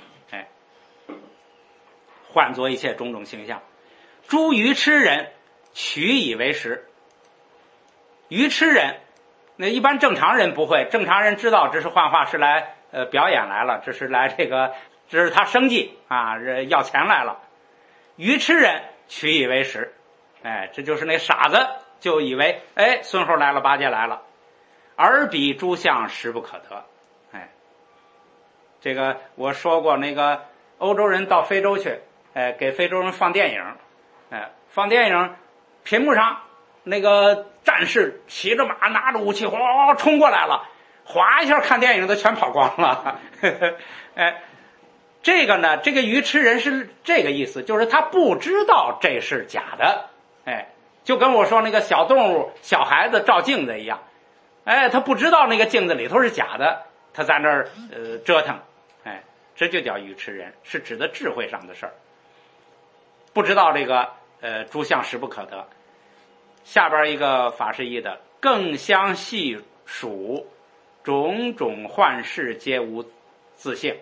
换作一切种种形象，诸愚痴人取以为实。愚痴人那一般正常人不会，正常人知道这是幻化，是来呃表演来了，这是来这个，这是他生计啊，要钱来了。愚痴人取以为实，哎，这就是那傻子就以为，哎，孙猴来了，八戒来了，而彼诸相实不可得。哎，这个我说过，那个欧洲人到非洲去，哎，给非洲人放电影，哎，放电影，屏幕上那个战士骑着马，拿着武器，哗冲过来了，哗一下看电影的全跑光了。哎，这个呢，这个愚痴人是这个意思，就是他不知道这是假的。哎，就跟我说那个小动物、小孩子照镜子一样，哎，他不知道那个镜子里头是假的，他在那儿呃折腾，哎，这就叫愚痴人，是指的智慧上的事儿，不知道这个呃诸相实不可得。下边一个法师译的，更相细数，种种幻事皆无自性。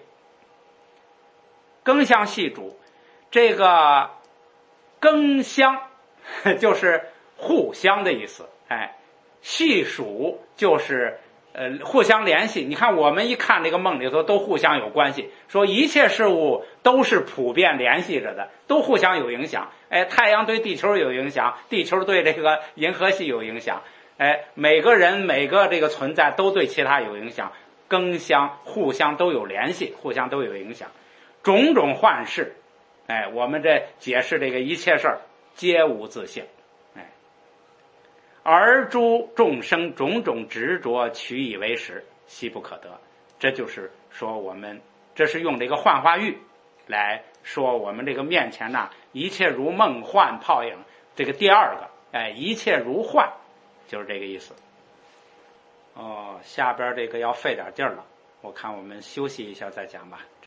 更相细主，这个更相就是互相的意思，哎，细数就是呃互相联系。你看我们一看这个梦里头都互相有关系，说一切事物都是普遍联系着的，都互相有影响。哎，太阳对地球有影响，地球对这个银河系有影响，哎，每个人每个这个存在都对其他有影响，更相互相都有联系，互相都有影响。种种幻事，哎，我们这解释这个一切事儿皆无自性，哎，而诸众生种种执着取以为实，悉不可得。这就是说我们这是用这个幻化喻来说我们这个面前呢，一切如梦幻泡影，这个第二个，哎，一切如幻，就是这个意思。哦，下边这个要费点劲儿了，我看我们休息一下再讲吧。